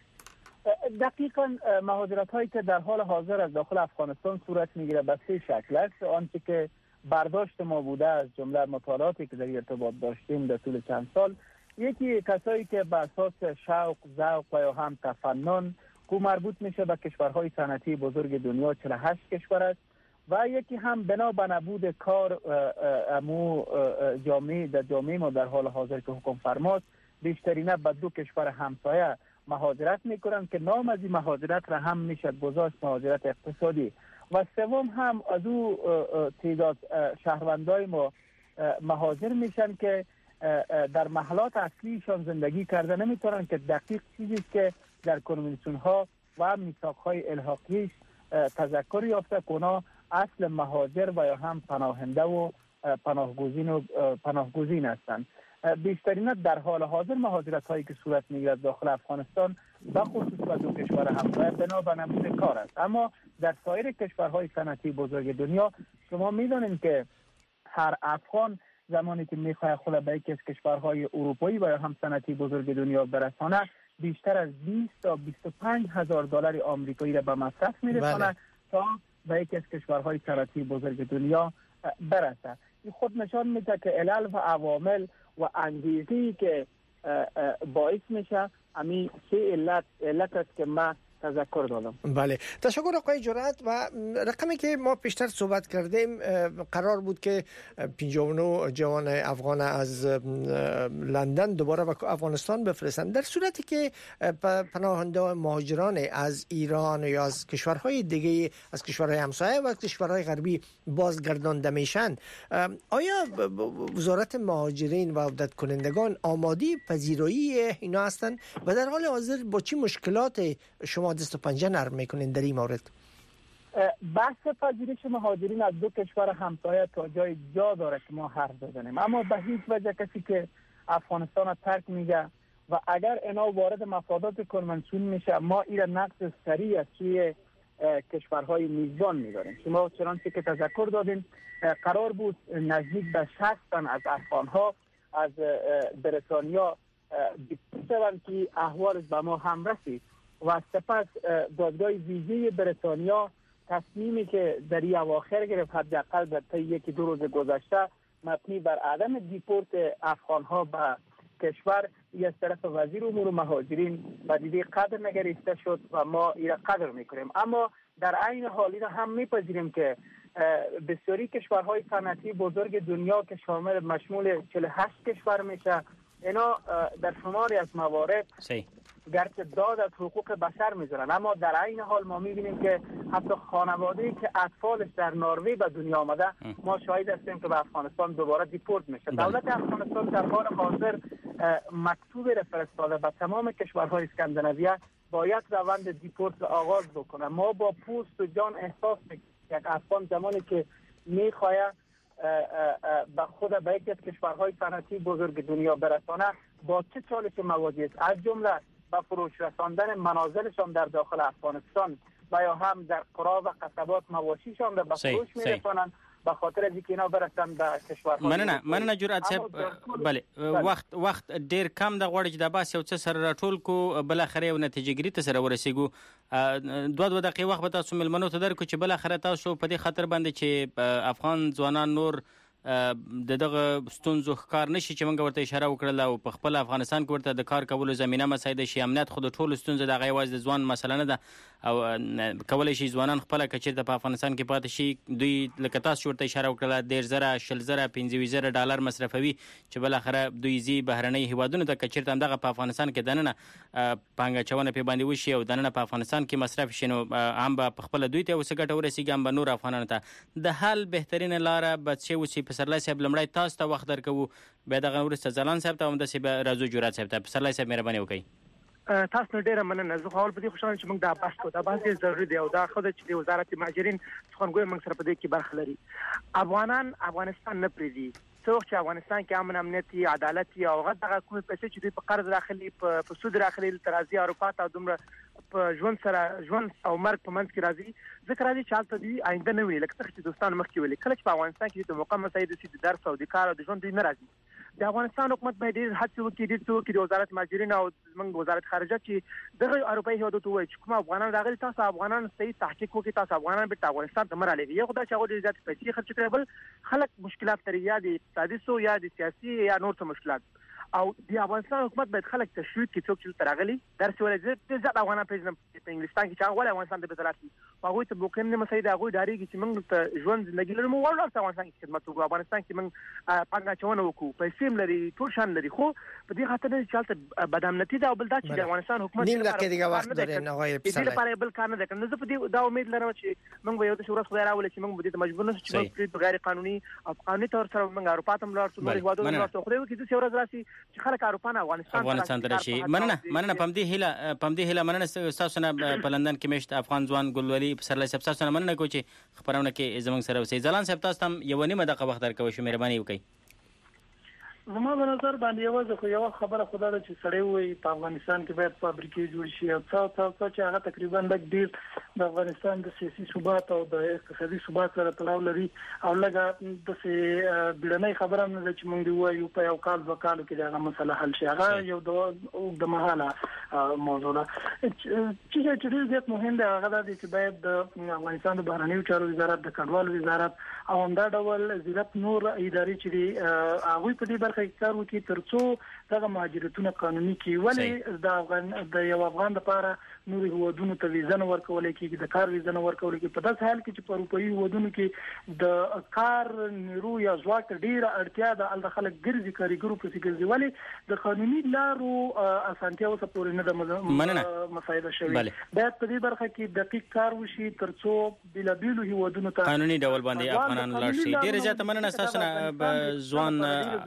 دقیقاً مهاجرت هایی که در حال حاضر از داخل افغانستان صورت میگیره به سه شکل است. آنچه که برداشت ما بوده از جمله مطالعاتی که در ارتباط داشتیم در طول چند سال، یکی کسایی که به اساس شوق، ذوق و یا هم تفنن که مربوط میشه به کشورهای صنعتی بزرگ دنیا 48 کشور است، و یکی هم بنا به نبود کار امو جامعه در جامعه ما در حال حاضر که حکم فرماست بیشترینه به دو کشور همسایه مهاجرت میکنن که نام از این مهاجرت را هم میشه گذاشت مهاجرت اقتصادی. و سوم هم از او تعداد شهروندای ما مهاجر میشن که در محلات اصلیشان زندگی کرده نمیتونن که دقیق چیزی که در کنوانسیون ها و میثاق های الحاقیش تذکر یافته که اونا اصل مهاجر و یا هم پناهنده و پناهگزین هستند. بیشترین در حال حاضر مهاجرت هایی که صورت میگیرد داخل افغانستان به خصوص به دو کشور همسایه بنا به نمود کار است. اما در سایر کشورهای صنعتی بزرگ دنیا شما میدانید که هر افغان زمانی که میخواد خود به یکی از کشورهای اروپایی و یا هم صنعتی بزرگ دنیا برسانه بیشتر از 20 تا 25 هزار دلار آمریکایی را به مصرف میرسانه تا به یکی از کشورهای صنعتی بزرگ دنیا برسه. این خود نشان میده که علل و عوامل و انگیزی که باعث میشه همین سه علت است که ما تذکر دادم. بله تشکر آقای جرأت. و رقمی که ما پیشتر صحبت کردیم قرار بود که 59 جوان افغان از لندن دوباره به افغانستان بفرستند. در صورتی که پناهنده و مهاجران از ایران یا از کشورهای دیگه از کشورهای همسایه و کشورهای غربی بازگردانده میشن، آیا وزارت مهاجرین و عودت کنندگان آماده پذیرایی اینا هستند و در حال حاضر با چه مشکلات شما دست و پنجه نرم میکنین در این مورد؟ بحث پذیرش مهاجرین از دو کشور همسایه تا جا داره که ما حرف بزنیم، اما به هیچ وجه کسی که افغانستان را ترک میگه و اگر اینا وارد مفادات کنوانسیون میشه ما این نقص سریع از سوی کشورهای میزبان میداریم. شما چنانچه که تذکر دادین قرار بود نزدیک به 60 تن از افغانها از بریتانیا دیپورت که احوالش به ما هم رسید و سپس دادگاه ویژه بریتانیا تصمیمی که در این اواخر گرفت حداقل در طی یکی دو روز گذشته مبنی بر عدم دیپورت افغانها به کشور از طرف وزیر امور مهاجرین و دیده قدر نگریسته شد و ما این را قدر میکنیم. اما در عین حال این هم میپذیریم که بسیاری کشورهای صنعتی بزرگ دنیا که مشمول 48 کشور میشه اینا در شماری از موارد گرچه داد از حقوق بشر میذارن، اما در عین حال ما میبینیم که حتی خانواده‌ای که اطفالش در نروژ به دنیا آمده ما شاهد هستیم که به افغانستان دوباره دیپورت میشه. دولت افغانستان در حال حاضر مکتوبی را فرستاده به تمام کشورهای اسکاندیناویه باید روند دیپورت را آغاز بکنه. ما با پوست و جان احساس میکنیم یک افغان زمانی که میخواهد به خود به یکی از کشورهای صنعتی بزرگ دنیا برسانه با چه چالش مواجه است، از جمله با فروش رساندن منازلشان در داخل افغانستان و یا هم در قرا و قصبات مواشیشان را به فروش میرسانند به خاطر از اینکه اینا برسن به کشورها. مننه جرأت صاحب. بله وخت ډیر کم د غوړ چې د باس یو څه سره راټول کو بل اخر یو نتیجه ګری ته سره ورسېګو. 2 دقیقې وخت به تاسو ملمنو ته درکو چې بل اخر تاسو په دې خاطر باندې چې افغان ځوانان نور دغه ستونزو ښکار نشي چې موږ ورته اشاره وکړل او په خپل افغانستان کې ورته د کار کولو زمينه مساعده شي. امنیت خو د ټولو ستونزو د غیواز د ځوان مسله نه ده او کولای شي ځوانان خپل کچیر په افغانستان کې پاتې شي. دوی لکه تاسو ورته اشاره وکړه 10,000 20,000 15,000 ډالر مصرفوي چې بل اخره دوی زی بهرنۍ هیوادونو ته کچیر تم دغه په افغانستان کې دننه پانګه چونه په باندې وشي او دننه په افغانستان کې مصرف شنو هم په خپل دوی ته وسګټ ورسیږي هم به نور افغانانو ته د حل بهترین لار به څه وسی. پسرلی صاحب لمړی تاسو ته وخت درکو به دغه ورسته ځلان صاحب ته هم د سیب راځو جوړات صاحب ته. پسرلی صاحب مهرباني وکړئ. تاسو ډیره مننه. زه خو په دې خوشاله چې موږ دا بحث کوو. دا بحث ډېر ضروري دی او دا خو د وزارت مهاجرین څنګه موږ سره په دې کې برخه لري. افغانان افغانستان نه پریدي. څوک چې افغانستان کې امن امنیت عدالت او غږ کوم پیسې چې دوی په قرض راخلي په سود راخلي ترازی اروپا ته دومره په ژوند سره ژوند او مرګ په منځ کې راځي. ځکه راځي چې حالت دی آینده نه وي. لکه څنګه چې دوستان مخکې ویلي کله چې په افغانستان کې د مقام مساعد سي د درس او د کار او د ژوند دی نه راځي. د افغانستان حکومت باید ډېر هڅه وکړي د وزارت مهاجرین او موږ وزارت خارجه چې دغه اروپایي هیوادو ته وایي چې کوم افغانان راغلي تاسو افغانان صحیح تحقیق وکړئ. تاسو افغانان به افغانستان ته مرالي یو خدای چې هغه ډېر زیات پیسې خرچ کړي بل خلک مشکلات لري یا د اقتصادي سو یا د سیاسي یا نور څه مشکلات او د افغانستان حکومت باید خلک تشویق کړي څوک چې راغلي درس ولې زیات افغانان په انګلستان کې چې هغه افغانستان ته بدلاتي هغه ته مقیم نه مساعد هغه داریږي چې موږ ته ژوند ژوندۍ لرو موږ ورته افغانستان کې خدمت وکړو. افغانستان کې موږ پنځه چونه وکړو پیسې لري ټول شان لري خو په دې خاطر چې چالت بدامنتي دا او بل دا چې د افغانستان حکومت نیم لکه دیګه وخت درې نه وایي په دې لپاره بل کار نه ده. کنه زه په دې دا امید لرم چې موږ به یو څه ورځ خدای راولي چې موږ به دې مجبور نشو چې موږ غیر قانوني او قانوني تور سره موږ اروپا ته ملار څو هیوادو ورته خدای وکړي چې ورځ راشي چې خلک اروپا نه افغانستان ته راشي. مننه پم دې هله مننه تاسو نه په لندن کې مشت افغان ځوان ګلولي پسرلی صاحب تاسو نه مننه کوم چې خبرونه کې زمونږ سره وسی. ځلان صاحب تاسو هم یو نیمه دقیقه وخت درکوي شو مهرباني وکړئ. زما په نظر باندې یو خو یو خبره خدا ده چې سړی وي په افغانستان کې باید فابریکې جوړ شي او څه چې هغه تقریبا ډېر د افغانستان د سیاسي ثبات او د اقتصادي ثبات سره تړاو لري او لږه د بیړنۍ خبره نه ده چې موږ دی وایو په یو کال دوه کالو کې دا مسله حل شي. هغه یو د مهاله موضوع ده چې ډېر زیات مهم دی. هغه د چې باید د افغانستان د بهرنیو چارو وزارت د کډوالو وزارت او همدا ډول وزارت نور ادارې چې دی هغه په دې برخه کار وکړي ترڅو دغه مهاجرتونه قانوني کړي. ولې د یو افغان لپاره نور هیوادونو ته ویزه نه ورکول کېږي د کار ویزه نه ورکول کېږي په داسې حال کې چې په اروپایي هیوادونو کې د کار نیرو یا ځواک ډیره اړتیا ده ال خلک ګرځي کاریګرو په څیر ولې د قانوني لارو اسانتیا اوسه پورې نه د مسایل شوی باید په دې برخه کې دقیق کار وشي ترڅو بلابیلو هیوادونو ته قانوني ډول باندې افغانان لاړ شي. ډیره زیاته مننه تاسو نه ځوان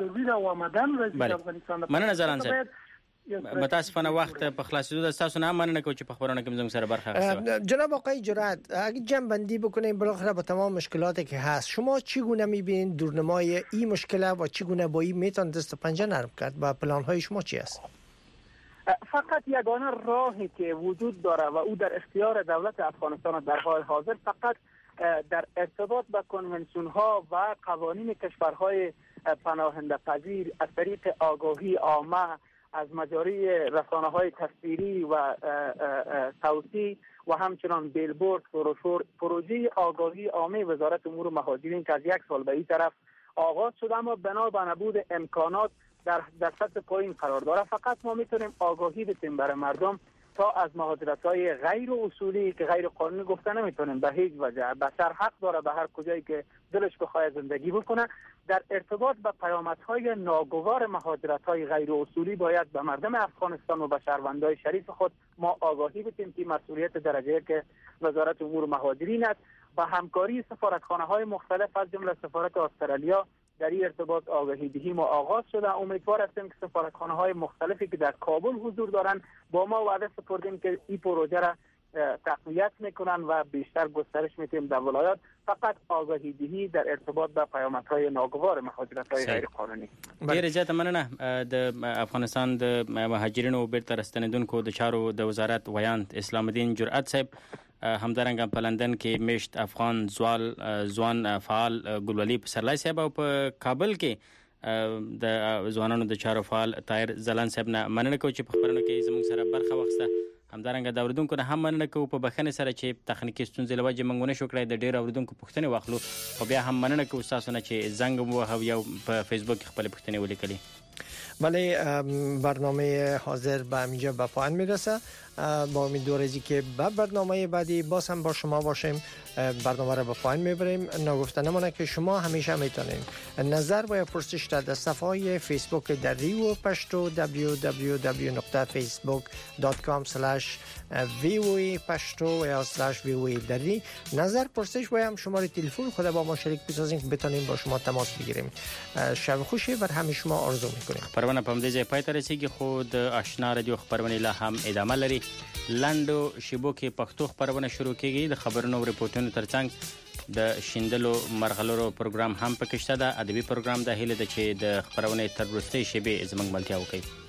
مننه ځلان صاحب. متاسفانه وقت په خلاصیدو د تاسو نه مننه کوم چې په خبرونه کې زموږ سره برخه اخیسته. جناب آقای جرأت اگه جنبندی بکنیم بالاخره با تمام مشکلاتی که هست شما چگونه میبینید دورنمای این مشکل و چگونه با این میتون دست و پنجه نرم کرد و پلان های شما چی است؟ فقط یگانه راهی که وجود داره و او در اختیار دولت افغانستان در حال حاضر فقط در ارتباط با کنونسیون ها و قوانین کشورهای پناهنده پذیر از طریق آگاهی عامه از مجاری رسانه‌های تصویری و صوتی و همچنان بیلبورد پروژه آگاهی عامه وزارت امور مهاجرین که از 1 سال به این طرف آغاز شده اما بنا به نبود امکانات در سطح پایین قرار داره. فقط ما میتونیم آگاهی بدیم برای مردم تا از مهاجرت‌های غیر اصولی که غیر قانونی گفته نمیتونیم به هیچ وجه. بشر حق داره به هر کجایی که دلش بخواد زندگی بکنه. در ارتباط با پیامدهای ناگوار مهاجرت‌های غیر اصولی باید به مردم افغانستان و به شهروندان شریف خود ما آگاهی بدیم که مسئولیت درجه که وزارت امور مهاجرین است با همکاری سفارتخانه‌های مختلف از جمله سفارت استرالیا در این ارتباط آگاهی دهی ما آغاز شده. امیدوار هستیم که سفارتخانه‌های مختلفی که در کابل حضور دارند با ما وعده سپردیم که این پروژه را تقویت میکنن و بیشتر گسترش میدیم در ولایات. فقط آگاهی دهی در ارتباط با پیامدهای ناگوار مهاجرت‌های غیر قانوني. ډیر زیاته مننه د افغانستان د مهاجرینو بیرته راستنیدونکو د چارو د وزارت ویاند اسلام الدین جرأت صاحب همدارنګه په لندن کې مشت افغان ځوان فعال ګلولي پسرلی صاحب او په کابل کې د ځوانانو د چارو فعال طاهر ځلان صاحب نه مننه کوم چې په خبرونو کې زموږ سره برخه واخیسته. همدارنګه د اوریدونکو نه هم مننه کوو په بخښنې سره چې تخنیکي ستونزې له وجې موږ ونه شو کړی د ډېرو اوریدونکو پوښتنې واخلو خو بیا هم مننه کوو ستاسو نه چې زنګ مو وهو یا په فیسبوک کې خپلې پوښتنې ولیکلې. بله برنامه حاضر به اینجا به پایان میرسه. با امیدواری که به برنامه بعدی باز هم با شما باشیم. برنامه را به پایان میبریم. نگفته نمونه که شما همیشه میتونید نظر و پرسش را در صفحه فیسبوک دری و پشتو www.facebook.com/voa یا /voa دری نظر پرسش و هم شماره تلفن خود با ما شریک بسازیم که بتونیم با شما تماس بگیریم. شب خوشی بر همه شما آرزو میکنیم. خبرونه په دې ځای پای ته رسیدي خو د آشنا رادیو خبرونه لا هم ادامه لري. لاندو شیبو کې پښتو خبرونه شروع کیږي. د خبرونو او ریپورتونو ترڅنګ د شیندلو مرغلرو پروګرام هم پکې شته. د ادبي پروګرام د هیله د چې د خبرونه تر وروستۍ شیبې زمنګ ملتیا وکړي.